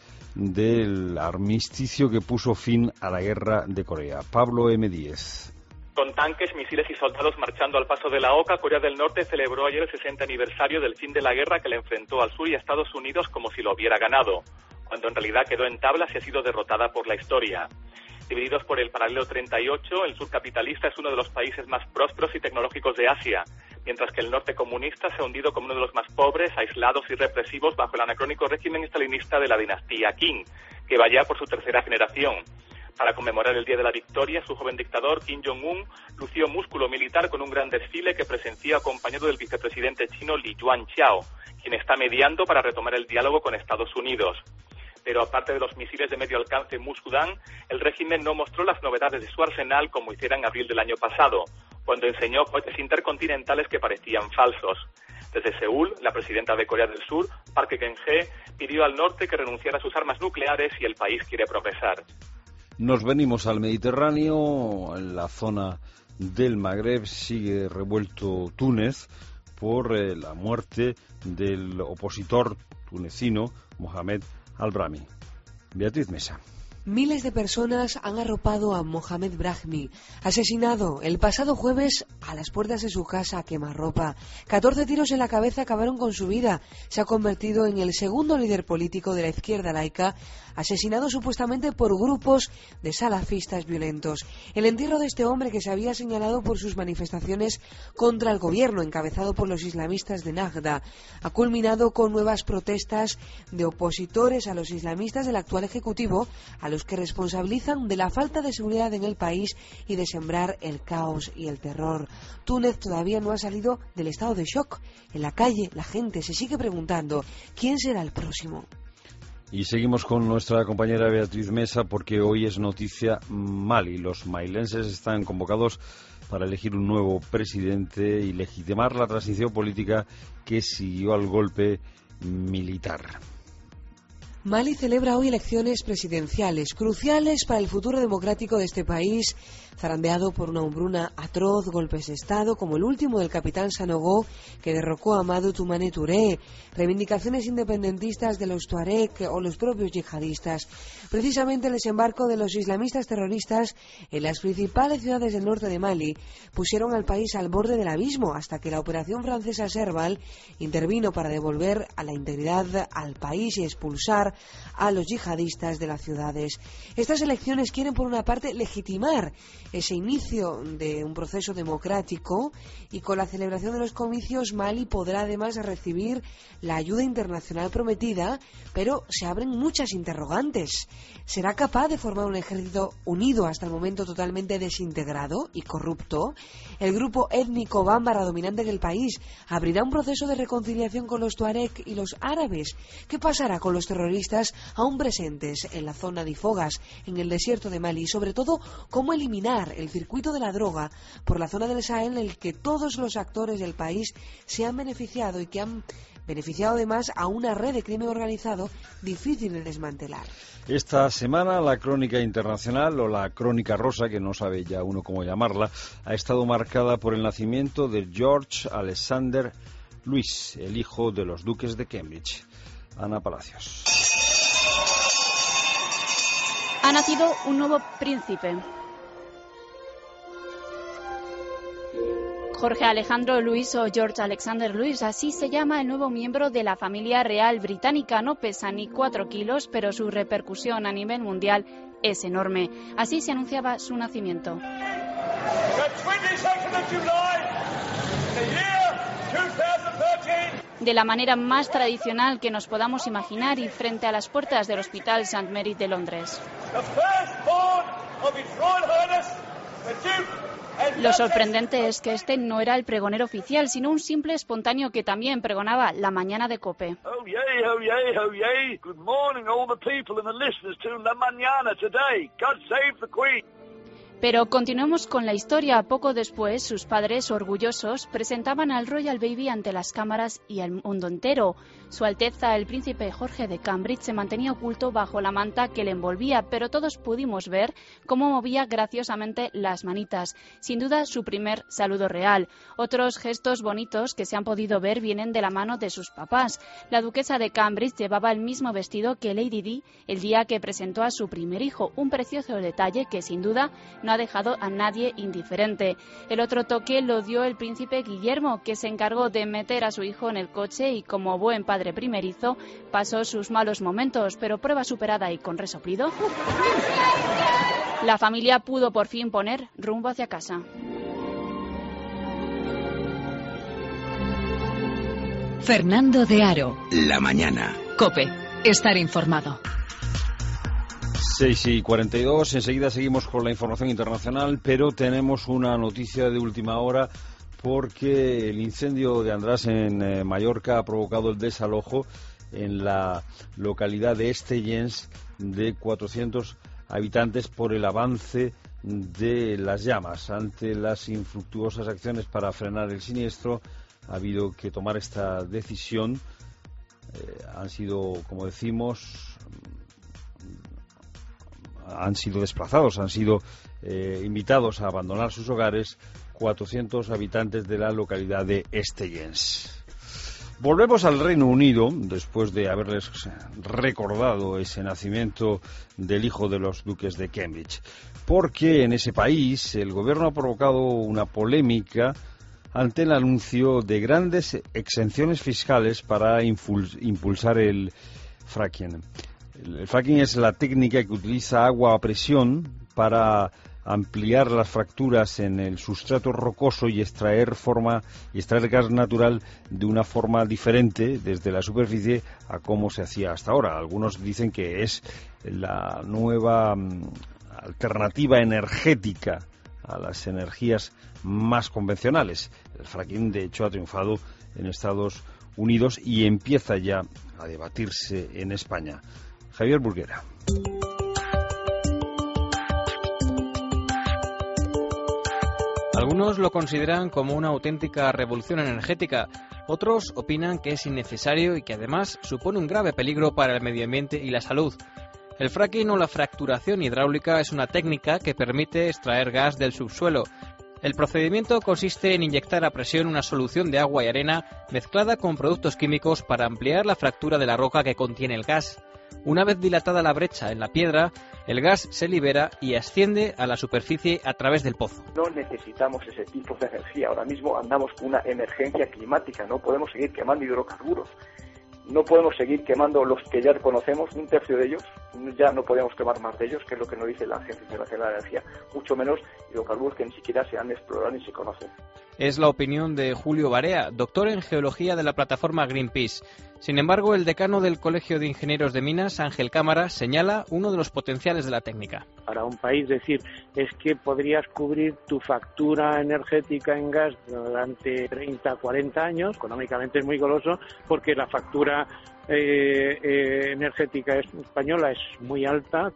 del armisticio que puso fin a la guerra de Corea. Pablo M. Díez. Con tanques, misiles y soldados marchando al paso de la OCA, Corea del Norte celebró ayer el sesenta aniversario del fin de la guerra que le enfrentó al sur y a Estados Unidos como si lo hubiera ganado, cuando en realidad quedó en tablas y ha sido derrotada por la historia. Divididos por el paralelo treinta y ocho, el sur capitalista es uno de los países más prósperos y tecnológicos de Asia, mientras que el norte comunista se ha hundido como uno de los más pobres, aislados y represivos bajo el anacrónico régimen estalinista de la dinastía Qing, que va ya por su tercera generación. Para conmemorar el Día de la Victoria, su joven dictador, Kim Jong-un, lució músculo militar con un gran desfile que presenció acompañado del vicepresidente chino Li Yuanchao, quien está mediando para retomar el diálogo con Estados Unidos. Pero aparte de los misiles de medio alcance Muskudán, el régimen no mostró las novedades de su arsenal como hiciera en abril del año pasado, cuando enseñó cohetes intercontinentales que parecían falsos. Desde Seúl, la presidenta de Corea del Sur, Park Geun-hye, pidió al norte que renunciara a sus armas nucleares y el país quiere progresar. Nos venimos al Mediterráneo. En la zona del Magreb sigue revuelto Túnez por eh, la muerte del opositor tunecino Mohamed Al-Brahmi. Beatriz Mesa. Miles de personas han arropado a Mohamed Brahmi, asesinado el pasado jueves a las puertas de su casa a quemarropa. catorce tiros en la cabeza acabaron con su vida. Se ha convertido en el segundo líder político de la izquierda laica, asesinado supuestamente por grupos de salafistas violentos. El entierro de este hombre, que se había señalado por sus manifestaciones contra el gobierno encabezado por los islamistas de Nagda, ha culminado con nuevas protestas de opositores a los islamistas del actual ejecutivo, a los que responsabilizan de la falta de seguridad en el país y de sembrar el caos y el terror. Túnez todavía no ha salido del estado de shock. En la calle la gente se sigue preguntando ¿quién será el próximo? Y seguimos con nuestra compañera Beatriz Mesa, porque hoy es noticia Mali. Los malienses están convocados para elegir un nuevo presidente y legitimar la transición política que siguió al golpe militar. Mali celebra hoy elecciones presidenciales cruciales para el futuro democrático de este país, zarandeado por una hambruna atroz, golpes de Estado, como el último del capitán Sanogo, que derrocó a Amadou Toumani Touré, reivindicaciones independentistas de los Tuareg o los propios yihadistas. Precisamente el desembarco de los islamistas terroristas en las principales ciudades del norte de Mali pusieron al país al borde del abismo, hasta que la operación francesa Serval intervino para devolver a la integridad al país y expulsar a los yihadistas de las ciudades. Estas elecciones quieren, por una parte, legitimar ese inicio de un proceso democrático, y con la celebración de los comicios Mali podrá además recibir la ayuda internacional prometida, pero se abren muchas interrogantes. ¿Será capaz de formar un ejército unido, hasta el momento totalmente desintegrado y corrupto? ¿El grupo étnico bámbara dominante del país abrirá un proceso de reconciliación con los Tuareg y los árabes? ¿Qué pasará con los terroristas aún presentes en la zona de Ifogas, en el desierto de Mali? Y sobre todo, ¿cómo eliminar el circuito de la droga por la zona del Sahel, en el que todos los actores del país se han beneficiado y que han beneficiado además a una red de crimen organizado difícil de desmantelar? Esta semana la crónica internacional, o la crónica rosa, que no sabe ya uno cómo llamarla, ha estado marcada por el nacimiento de George Alexander Louis, el hijo de los duques de Cambridge. Ana Palacios. Ha nacido un nuevo príncipe. Jorge Alejandro Luis, o George Alexander Louis, así se llama el nuevo miembro de la familia real británica. No pesa ni cuatro kilos, pero su repercusión a nivel mundial es enorme. Así se anunciaba su nacimiento. De la manera más tradicional que nos podamos imaginar, y frente a las puertas del Hospital Saint Mary de Londres. Lo sorprendente es que este no era el pregonero oficial, sino un simple espontáneo que también pregonaba la mañana de COPE. Oh yay, oh yay, oh yay. Good morning all the people and the listeners to La Mañana today. God save the Queen. Pero continuemos con la historia. Poco después, sus padres, orgullosos, presentaban al Royal Baby ante las cámaras y al mundo entero. Su Alteza, el príncipe Jorge de Cambridge, se mantenía oculto bajo la manta que le envolvía, pero todos pudimos ver cómo movía graciosamente las manitas. Sin duda, su primer saludo real. Otros gestos bonitos que se han podido ver vienen de la mano de sus papás. La duquesa de Cambridge llevaba el mismo vestido que Lady Di el día que presentó a su primer hijo, un precioso detalle que sin duda no ha dejado a nadie indiferente. El otro toque lo dio el príncipe Guillermo, que se encargó de meter a su hijo en el coche y, como buen padre primerizo, pasó sus malos momentos, pero prueba superada y con resoplido, la familia pudo por fin poner rumbo hacia casa. Fernando de Aro. La mañana. COPE. Estar informado. seis y cuarenta y dos, enseguida seguimos con la información internacional, pero tenemos una noticia de última hora, porque el incendio de András en eh, Mallorca ha provocado el desalojo en la localidad de Estellens de cuatrocientos habitantes por el avance de las llamas. Ante las infructuosas acciones para frenar el siniestro, ha habido que tomar esta decisión. Eh, han sido, como decimos, han sido desplazados, han sido eh, invitados a abandonar sus hogares cuatrocientos habitantes de la localidad de Estellens. Volvemos al Reino Unido, después de haberles recordado ese nacimiento del hijo de los duques de Cambridge, porque en ese país el gobierno ha provocado una polémica ante el anuncio de grandes exenciones fiscales para impulsar el fracking. El fracking es la técnica que utiliza agua a presión para ampliar las fracturas en el sustrato rocoso y extraer forma y extraer gas natural de una forma diferente desde la superficie a como se hacía hasta ahora. Algunos dicen que es la nueva um, alternativa energética a las energías más convencionales. El fracking, de hecho, ha triunfado en Estados Unidos y empieza ya a debatirse en España. Javier Burguera. Algunos lo consideran como una auténtica revolución energética. Otros opinan que es innecesario y que además supone un grave peligro para el medio ambiente y la salud. El fracking o la fracturación hidráulica es una técnica que permite extraer gas del subsuelo. El procedimiento consiste en inyectar a presión una solución de agua y arena mezclada con productos químicos para ampliar la fractura de la roca que contiene el gas. Una vez dilatada la brecha en la piedra, el gas se libera y asciende a la superficie a través del pozo. No necesitamos ese tipo de energía. Ahora mismo andamos con una emergencia climática. No podemos seguir quemando hidrocarburos. No podemos seguir quemando los que ya conocemos, un tercio de ellos. Ya no podemos quemar más de ellos, que es lo que nos dice la Agencia Internacional de Energía. Mucho menos hidrocarburos que ni siquiera se han explorado ni se conocen. Es la opinión de Julio Barea, doctor en geología de la plataforma Greenpeace. Sin embargo, el decano del Colegio de Ingenieros de Minas, Ángel Cámara, señala uno de los potenciales de la técnica. Para un país decir, es que podrías cubrir tu factura energética en gas durante treinta, cuarenta años, económicamente es muy goloso, porque la factura eh, eh, energética española es muy alta.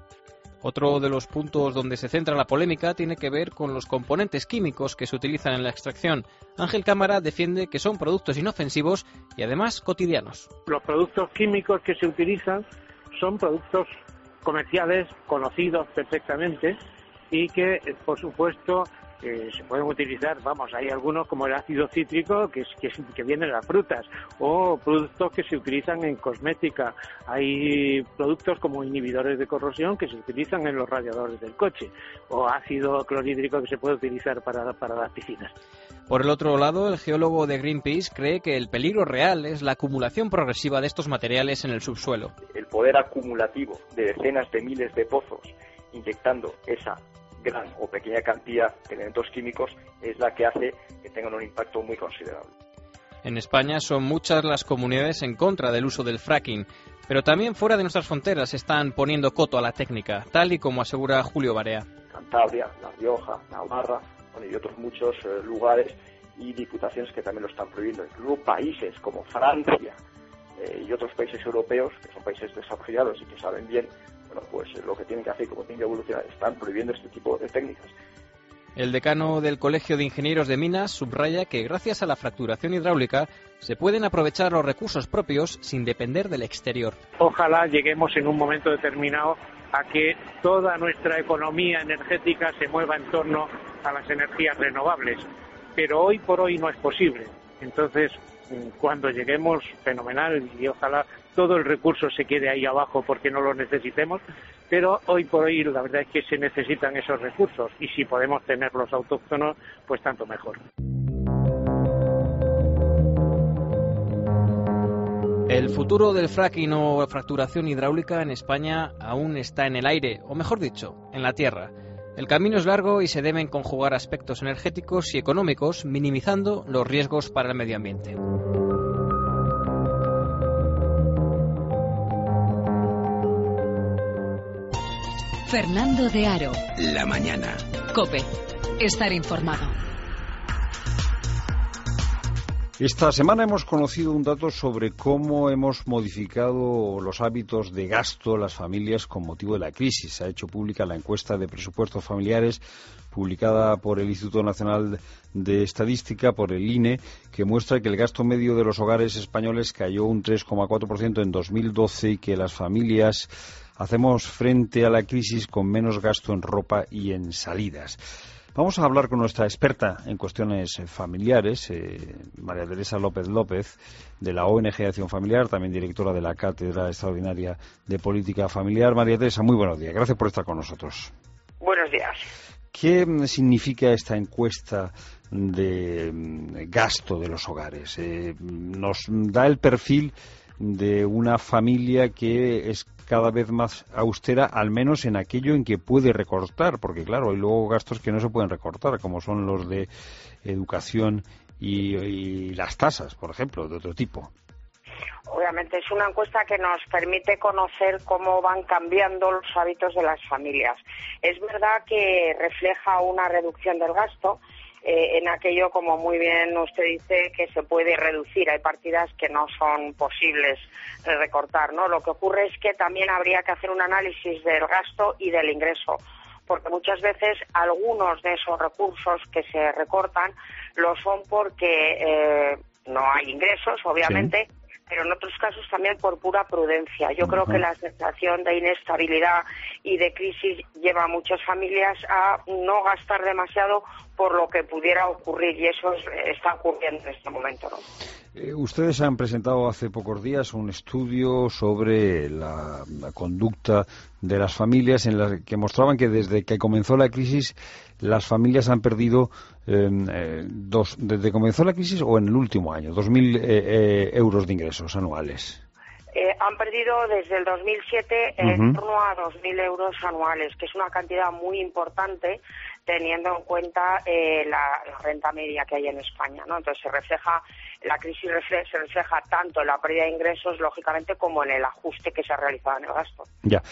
Otro de los puntos donde se centra la polémica tiene que ver con los componentes químicos que se utilizan en la extracción. Ángel Cámara defiende que son productos inofensivos y además cotidianos. Los productos químicos que se utilizan son productos comerciales conocidos perfectamente y que, por supuesto, eh, se pueden utilizar, vamos, hay algunos como el ácido cítrico que, es, que, es, que viene de las frutas, o productos que se utilizan en cosmética, hay productos como inhibidores de corrosión que se utilizan en los radiadores del coche, o ácido clorhídrico que se puede utilizar para, para las piscinas. Por el otro lado, el geólogo de Greenpeace cree que el peligro real es la acumulación progresiva de estos materiales en el subsuelo. El poder acumulativo de decenas de miles de pozos inyectando esa gran o pequeña cantidad de elementos químicos es la que hace que tengan un impacto muy considerable. En España son muchas las comunidades en contra del uso del fracking, pero también fuera de nuestras fronteras están poniendo coto a la técnica, tal y como asegura Julio Barea. Cantabria, La Rioja, Navarra, bueno, y otros muchos eh, lugares y diputaciones que también lo están prohibiendo. Incluso países como Francia eh, y otros países europeos, que son países desarrollados y que saben bien, bueno, pues eh, lo que tienen que hacer, como tienen que evolucionar, están prohibiendo este tipo de técnicas. El decano del Colegio de Ingenieros de Minas subraya que gracias a la fracturación hidráulica se pueden aprovechar los recursos propios sin depender del exterior. Ojalá lleguemos en un momento determinado a que toda nuestra economía energética se mueva en torno a las energías renovables, pero hoy por hoy no es posible. Entonces, cuando lleguemos, fenomenal, y ojalá todo el recurso se quede ahí abajo porque no lo necesitemos, pero hoy por hoy la verdad es que se necesitan esos recursos y si podemos tenerlos autóctonos, pues tanto mejor. El futuro del fracking o fracturación hidráulica en España aún está en el aire, o mejor dicho, en la tierra. El camino es largo y se deben conjugar aspectos energéticos y económicos, minimizando los riesgos para el medio ambiente. Fernando de Aro. La mañana. COPE. Estar informado. Esta semana hemos conocido un dato sobre cómo hemos modificado los hábitos de gasto de las familias con motivo de la crisis. Se ha hecho pública la encuesta de presupuestos familiares publicada por el Instituto Nacional de Estadística, por el I N E, que muestra que el gasto medio de los hogares españoles cayó un tres coma cuatro por ciento en dos mil doce y que las familias hacemos frente a la crisis con menos gasto en ropa y en salidas. Vamos a hablar con nuestra experta en cuestiones familiares, eh, María Teresa López López, de la O N G Acción Familiar, también directora de la Cátedra Extraordinaria de Política Familiar. María Teresa, muy buenos días. Gracias por estar con nosotros. Buenos días. ¿Qué significa esta encuesta de gasto de los hogares? Eh, nos da el perfil de una familia que es cada vez más austera, al menos en aquello en que puede recortar, porque claro, hay luego gastos que no se pueden recortar, como son los de educación y, y las tasas, por ejemplo, de otro tipo. Obviamente es una encuesta que nos permite conocer cómo van cambiando los hábitos de las familias. Es verdad que refleja una reducción del gasto, Eh, en aquello, como muy bien usted dice, que se puede reducir. Hay partidas que no son posibles de recortar, ¿no? Lo que ocurre es que también habría que hacer un análisis del gasto y del ingreso, porque muchas veces algunos de esos recursos que se recortan lo son porque eh, no hay ingresos, obviamente, sí, pero en otros casos también por pura prudencia. Yo uh-huh. creo que la sensación de inestabilidad y de crisis lleva a muchas familias a no gastar demasiado por lo que pudiera ocurrir, y eso está ocurriendo en este momento, ¿no? Eh, ustedes han presentado hace pocos días un estudio sobre la, la conducta de las familias, en la que mostraban que desde que comenzó la crisis las familias han perdido eh, eh, dos, desde que comenzó la crisis o en el último año, dos mil eh, eh, euros de ingresos anuales. Eh, han perdido desde el dos mil siete en uh-huh. torno a dos mil euros anuales, que es una cantidad muy importante teniendo en cuenta eh, la, la renta media que hay en España, ¿no? Entonces se refleja, la crisis refleja, se refleja tanto en la pérdida de ingresos, lógicamente, como en el ajuste que se ha realizado en el gasto. Ya.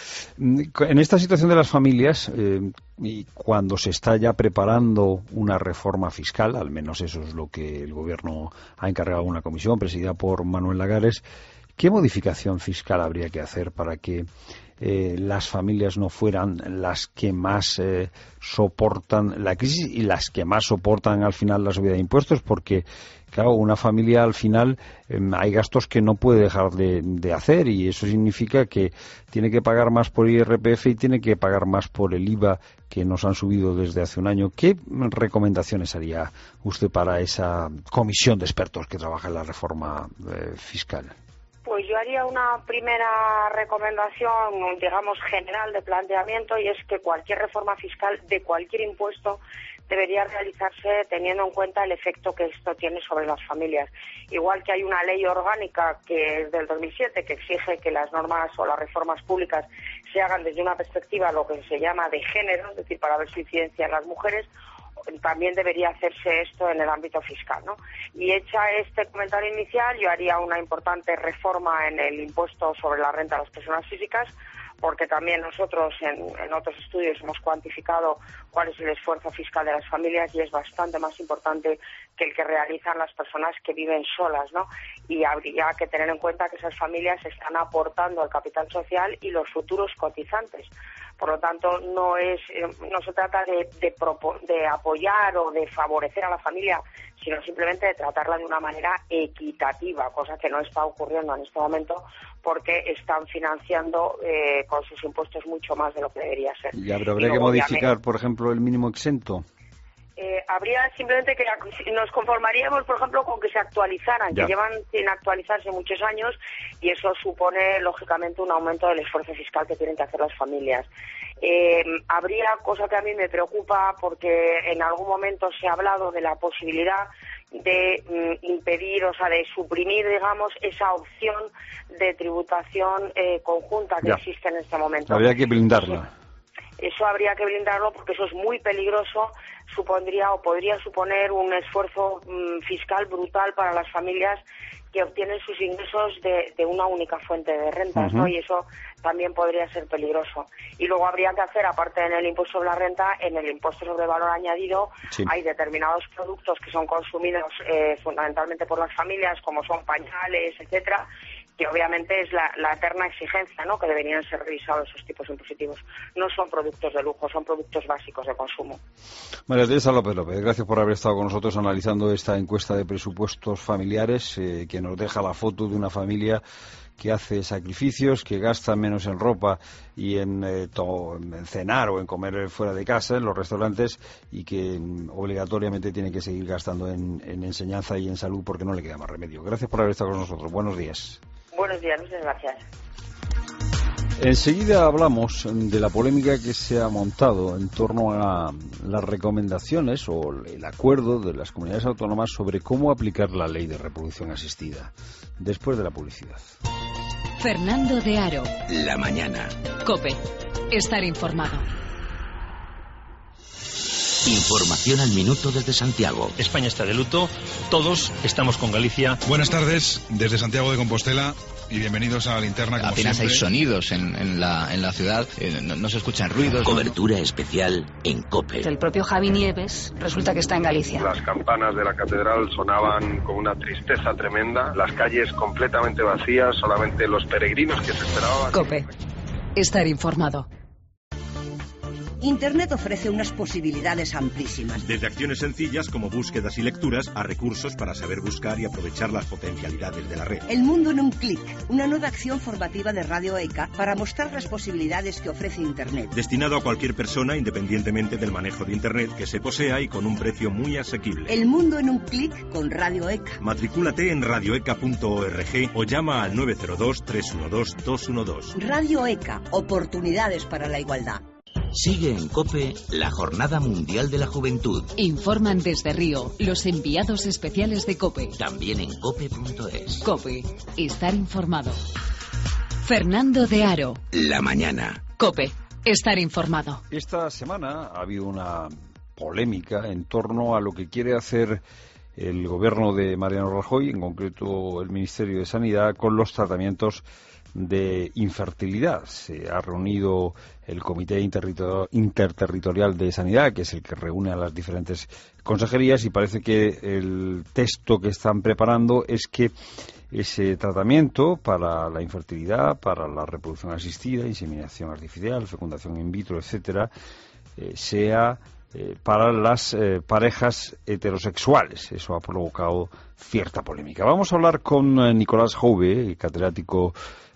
En esta situación de las familias, eh, y cuando se está ya preparando una reforma fiscal, al menos eso es lo que el Gobierno ha encargado a una comisión presidida por Manuel Lagares, ¿qué modificación fiscal habría que hacer para que eh, las familias no fueran las que más eh, soportan la crisis y las que más soportan al final la subida de impuestos? Porque, claro, una familia al final eh, hay gastos que no puede dejar de, de hacer, y eso significa que tiene que pagar más por I R P F y tiene que pagar más por el I V A que nos han subido desde hace un año. ¿Qué recomendaciones haría usted para esa comisión de expertos que trabaja en la reforma eh, fiscal? Pues yo haría una primera recomendación, digamos, general de planteamiento, y es que cualquier reforma fiscal de cualquier impuesto debería realizarse teniendo en cuenta el efecto que esto tiene sobre las familias. Igual que hay una ley orgánica que es del dos mil siete que exige que las normas o las reformas públicas se hagan desde una perspectiva, lo que se llama de género, es decir, para ver su incidencia en las mujeres, también debería hacerse esto en el ámbito fiscal, ¿no? Y hecha este comentario inicial, yo haría una importante reforma en el impuesto sobre la renta de las personas físicas, porque también nosotros en, en otros estudios hemos cuantificado cuál es el esfuerzo fiscal de las familias, y es bastante más importante que el que realizan las personas que viven solas, ¿no? Y habría que tener en cuenta que esas familias están aportando al capital social y los futuros cotizantes. Por lo tanto, no es no se trata de, de, propor, de apoyar o de favorecer a la familia, sino simplemente de tratarla de una manera equitativa, cosa que no está ocurriendo en este momento, porque están financiando eh, con sus impuestos mucho más de lo que debería ser. Ya, pero habría que modificar, por ejemplo, el mínimo exento. Eh, habría simplemente que nos conformaríamos, por ejemplo, con que se actualizaran, ya. que llevan sin actualizarse muchos años, y eso supone, lógicamente, un aumento del esfuerzo fiscal que tienen que hacer las familias. Eh, habría, cosa que a mí me preocupa, porque en algún momento se ha hablado de la posibilidad de mm, impedir, o sea, de suprimir, digamos, esa opción de tributación eh, conjunta que ya. existe en este momento. Habría que blindarla. Eso, eso habría que blindarlo, porque eso es muy peligroso. Supondría o podría suponer un esfuerzo mmm, fiscal brutal para las familias que obtienen sus ingresos de, de una única fuente de rentas, uh-huh. ¿no? Y eso también podría ser peligroso. Y luego habría que hacer, aparte en el impuesto sobre la renta, en el impuesto sobre valor añadido, sí. hay determinados productos que son consumidos eh, fundamentalmente por las familias, como son pañales, etcétera, que obviamente es la, la eterna exigencia, ¿no?, que deberían ser revisados esos tipos impositivos. No son productos de lujo, son productos básicos de consumo. María Teresa López López, gracias por haber estado con nosotros analizando esta encuesta de presupuestos familiares eh, que nos deja la foto de una familia que hace sacrificios, que gasta menos en ropa y en, eh, to, en cenar o en comer fuera de casa, en los restaurantes, y que mm, obligatoriamente tiene que seguir gastando en, en enseñanza y en salud porque no le queda más remedio. Gracias por haber estado con nosotros. Buenos días. Buenos días, muchas gracias. Enseguida hablamos de la polémica que se ha montado en torno a las recomendaciones o el acuerdo de las comunidades autónomas sobre cómo aplicar la ley de reproducción asistida. Después de la publicidad. Fernando de Aro. La mañana. COPE. Estar informado. Información al minuto desde Santiago. España está de luto, todos estamos con Galicia. Buenas tardes desde Santiago de Compostela y bienvenidos a la linterna. Como Apenas siempre. Hay sonidos en, en, la, en la ciudad, eh, no, no se escuchan ruidos. Cobertura ¿no? especial en COPE. El propio Javi Nieves resulta que está en Galicia. Las campanas de la catedral sonaban con una tristeza tremenda, las calles completamente vacías, solamente los peregrinos que se esperaban. COPE. Estar informado. Internet ofrece unas posibilidades amplísimas. Desde acciones sencillas como búsquedas y lecturas a recursos para saber buscar y aprovechar las potencialidades de la red. El mundo en un clic, una nueva acción formativa de Radio ECA para mostrar las posibilidades que ofrece Internet. Destinado a cualquier persona independientemente del manejo de Internet que se posea y con un precio muy asequible. El mundo en un clic con Radio ECA. Matricúlate en radioeca punto org o llama al nueve cero dos, tres uno dos, dos uno dos. Radio ECA, oportunidades para la igualdad. Sigue en COPE la Jornada Mundial de la Juventud. Informan desde Río los enviados especiales de COPE. También en cope punto es. COPE. Estar informado. Fernando de Aro. La mañana. COPE. Estar informado. Esta semana ha habido una polémica en torno a lo que quiere hacer el gobierno de Mariano Rajoy, en concreto el Ministerio de Sanidad, con los tratamientos de infertilidad. Se ha reunido el Comité Interterritorial de Sanidad, que es el que reúne a las diferentes consejerías, y parece que el texto que están preparando es que ese tratamiento para la infertilidad, para la reproducción asistida, inseminación artificial, fecundación in vitro, etcétera, eh, sea eh, para las eh, parejas heterosexuales. Eso ha provocado cierta polémica. Vamos a hablar con eh, Nicolás Jouve, catedrático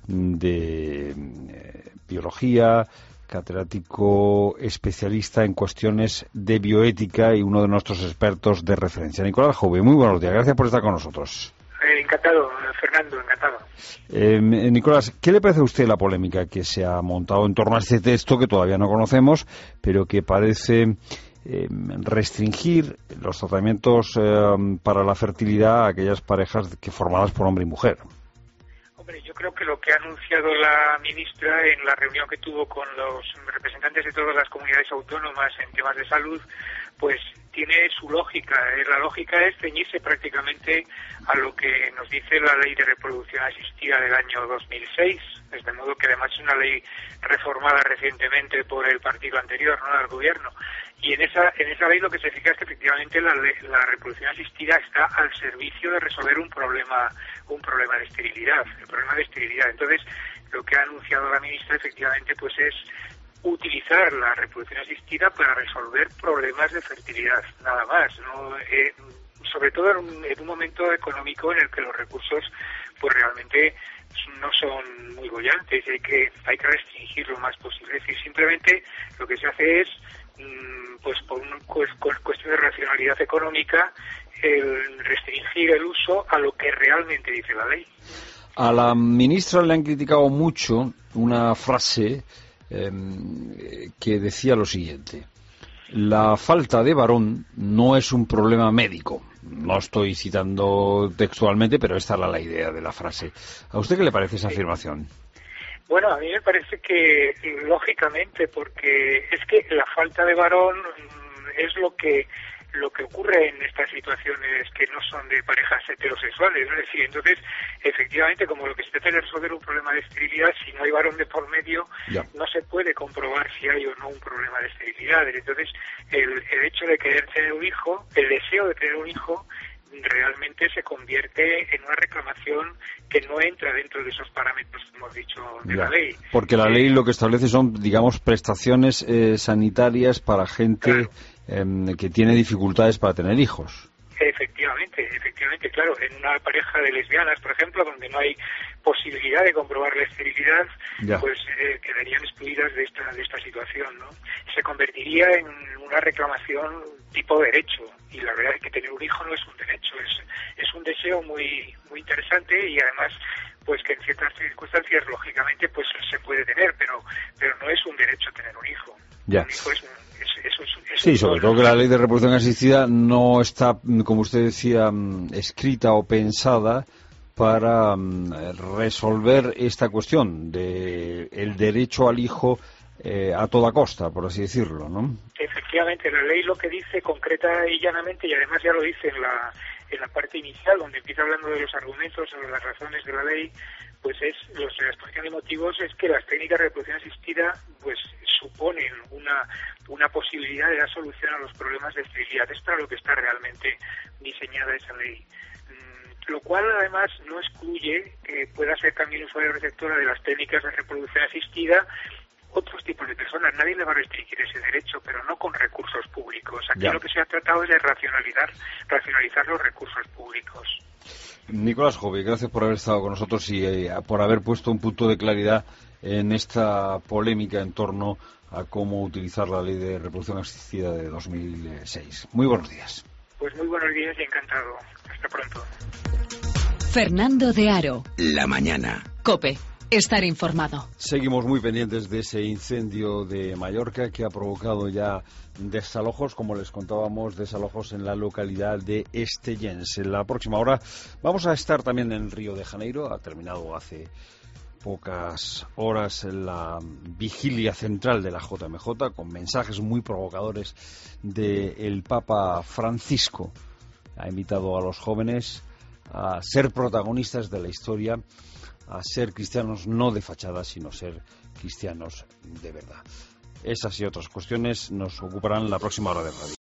de eh, biología, catedrático especialista en cuestiones de bioética y uno de nuestros expertos de referencia. Nicolás Jouve, muy buenos días, gracias por estar con nosotros. Eh, encantado, Fernando, encantado. Eh, Nicolás, ¿qué le parece a usted la polémica que se ha montado en torno a este texto que todavía no conocemos, pero que parece eh, restringir los tratamientos eh, para la fertilidad a aquellas parejas que formadas por hombre y mujer? Hombre, yo creo que lo que ha anunciado la ministra en la reunión que tuvo con los representantes de todas las comunidades autónomas en temas de salud, pues tiene su lógica. La lógica es ceñirse prácticamente a lo que nos dice la Ley de Reproducción Asistida del año dos mil seis, de modo que además es una ley reformada recientemente por el partido anterior, no del gobierno. Y en esa en esa ley lo que se fija es que efectivamente la, la reproducción asistida está al servicio de resolver un problema un problema de esterilidad, el problema de esterilidad. Entonces, lo que ha anunciado la ministra efectivamente pues es utilizar la reproducción asistida para resolver problemas de fertilidad, nada más, ¿no? Eh, sobre todo en un, en un momento económico en el que los recursos pues realmente no son muy bollantes, hay que hay que restringir lo más posible. Es decir, simplemente lo que se hace es pues por una cuestión de racionalidad económica, el restringir el uso a lo que realmente dice la ley. A la ministra le han criticado mucho una frase eh, que decía lo siguiente: la falta de varón no es un problema médico. No estoy citando textualmente, pero esta era la idea de la frase. ¿A usted qué le parece esa afirmación? Bueno, a mí me parece que, lógicamente, porque es que la falta de varón es lo que lo que ocurre en estas situaciones que no son de parejas heterosexuales, ¿no? Es decir, entonces, efectivamente, como lo que se trata es resolver un problema de esterilidad, si no hay varón de por medio, ya no se puede comprobar si hay o no un problema de esterilidad. Entonces, el, el hecho de querer tener un hijo, el deseo de tener un hijo, realmente se convierte en una reclamación que no entra dentro de esos parámetros que hemos dicho de ya, la ley. Porque la eh, ley lo que establece son, digamos, prestaciones eh, sanitarias para gente claro. eh, que tiene dificultades para tener hijos. Efectivamente, efectivamente, claro. En una pareja de lesbianas, por ejemplo, donde no hay posibilidad de comprobar la esterilidad, ya. pues eh, quedarían excluidas de esta de esta situación, ¿no? Se convertiría en una reclamación tipo derecho, y la verdad es que tener un hijo no es un derecho, es es un deseo muy muy interesante, y además pues que en ciertas circunstancias lógicamente pues se puede tener, pero pero no es un derecho tener un hijo. Ya. Un hijo es un, es, es, es, es sí, un sobre todo que la ley de reproducción asistida no está, como usted decía, escrita o pensada para resolver esta cuestión de el derecho al hijo eh, a toda costa, por así decirlo, ¿no? Efectivamente, la ley lo que dice concreta y llanamente, y además ya lo dice en la en la parte inicial, donde empieza hablando de los argumentos o de las razones de la ley, pues es los, la exposición de motivos es que las técnicas de reproducción asistida pues suponen una una posibilidad de dar solución a los problemas de esterilidad. Es para lo que está realmente diseñada esa ley. Lo cual además no excluye que pueda ser también usuaria receptora de las técnicas de reproducción asistida otros tipos de personas. Nadie le va a restringir ese derecho, pero no con recursos públicos. Aquí Ya. lo que se ha tratado es de racionalizar, racionalizar los recursos públicos. Nicolás Jove, gracias por haber estado con nosotros y eh, por haber puesto un punto de claridad en esta polémica en torno a cómo utilizar la ley de reproducción asistida de dos mil seis. Muy buenos días. Pues muy buenos días y encantado. Hasta pronto. Fernando de Aro. La mañana. COPE. Estar informado. Seguimos muy pendientes de ese incendio de Mallorca que ha provocado ya desalojos, como les contábamos, desalojos en la localidad de Estellens. En la próxima hora vamos a estar también en Río de Janeiro. Ha terminado hace pocas horas la vigilia central de la J M J con mensajes muy provocadores del Papa Francisco. Ha invitado a los jóvenes a ser protagonistas de la historia, a ser cristianos no de fachada, sino ser cristianos de verdad. Esas y otras cuestiones nos ocuparán la próxima hora de radio.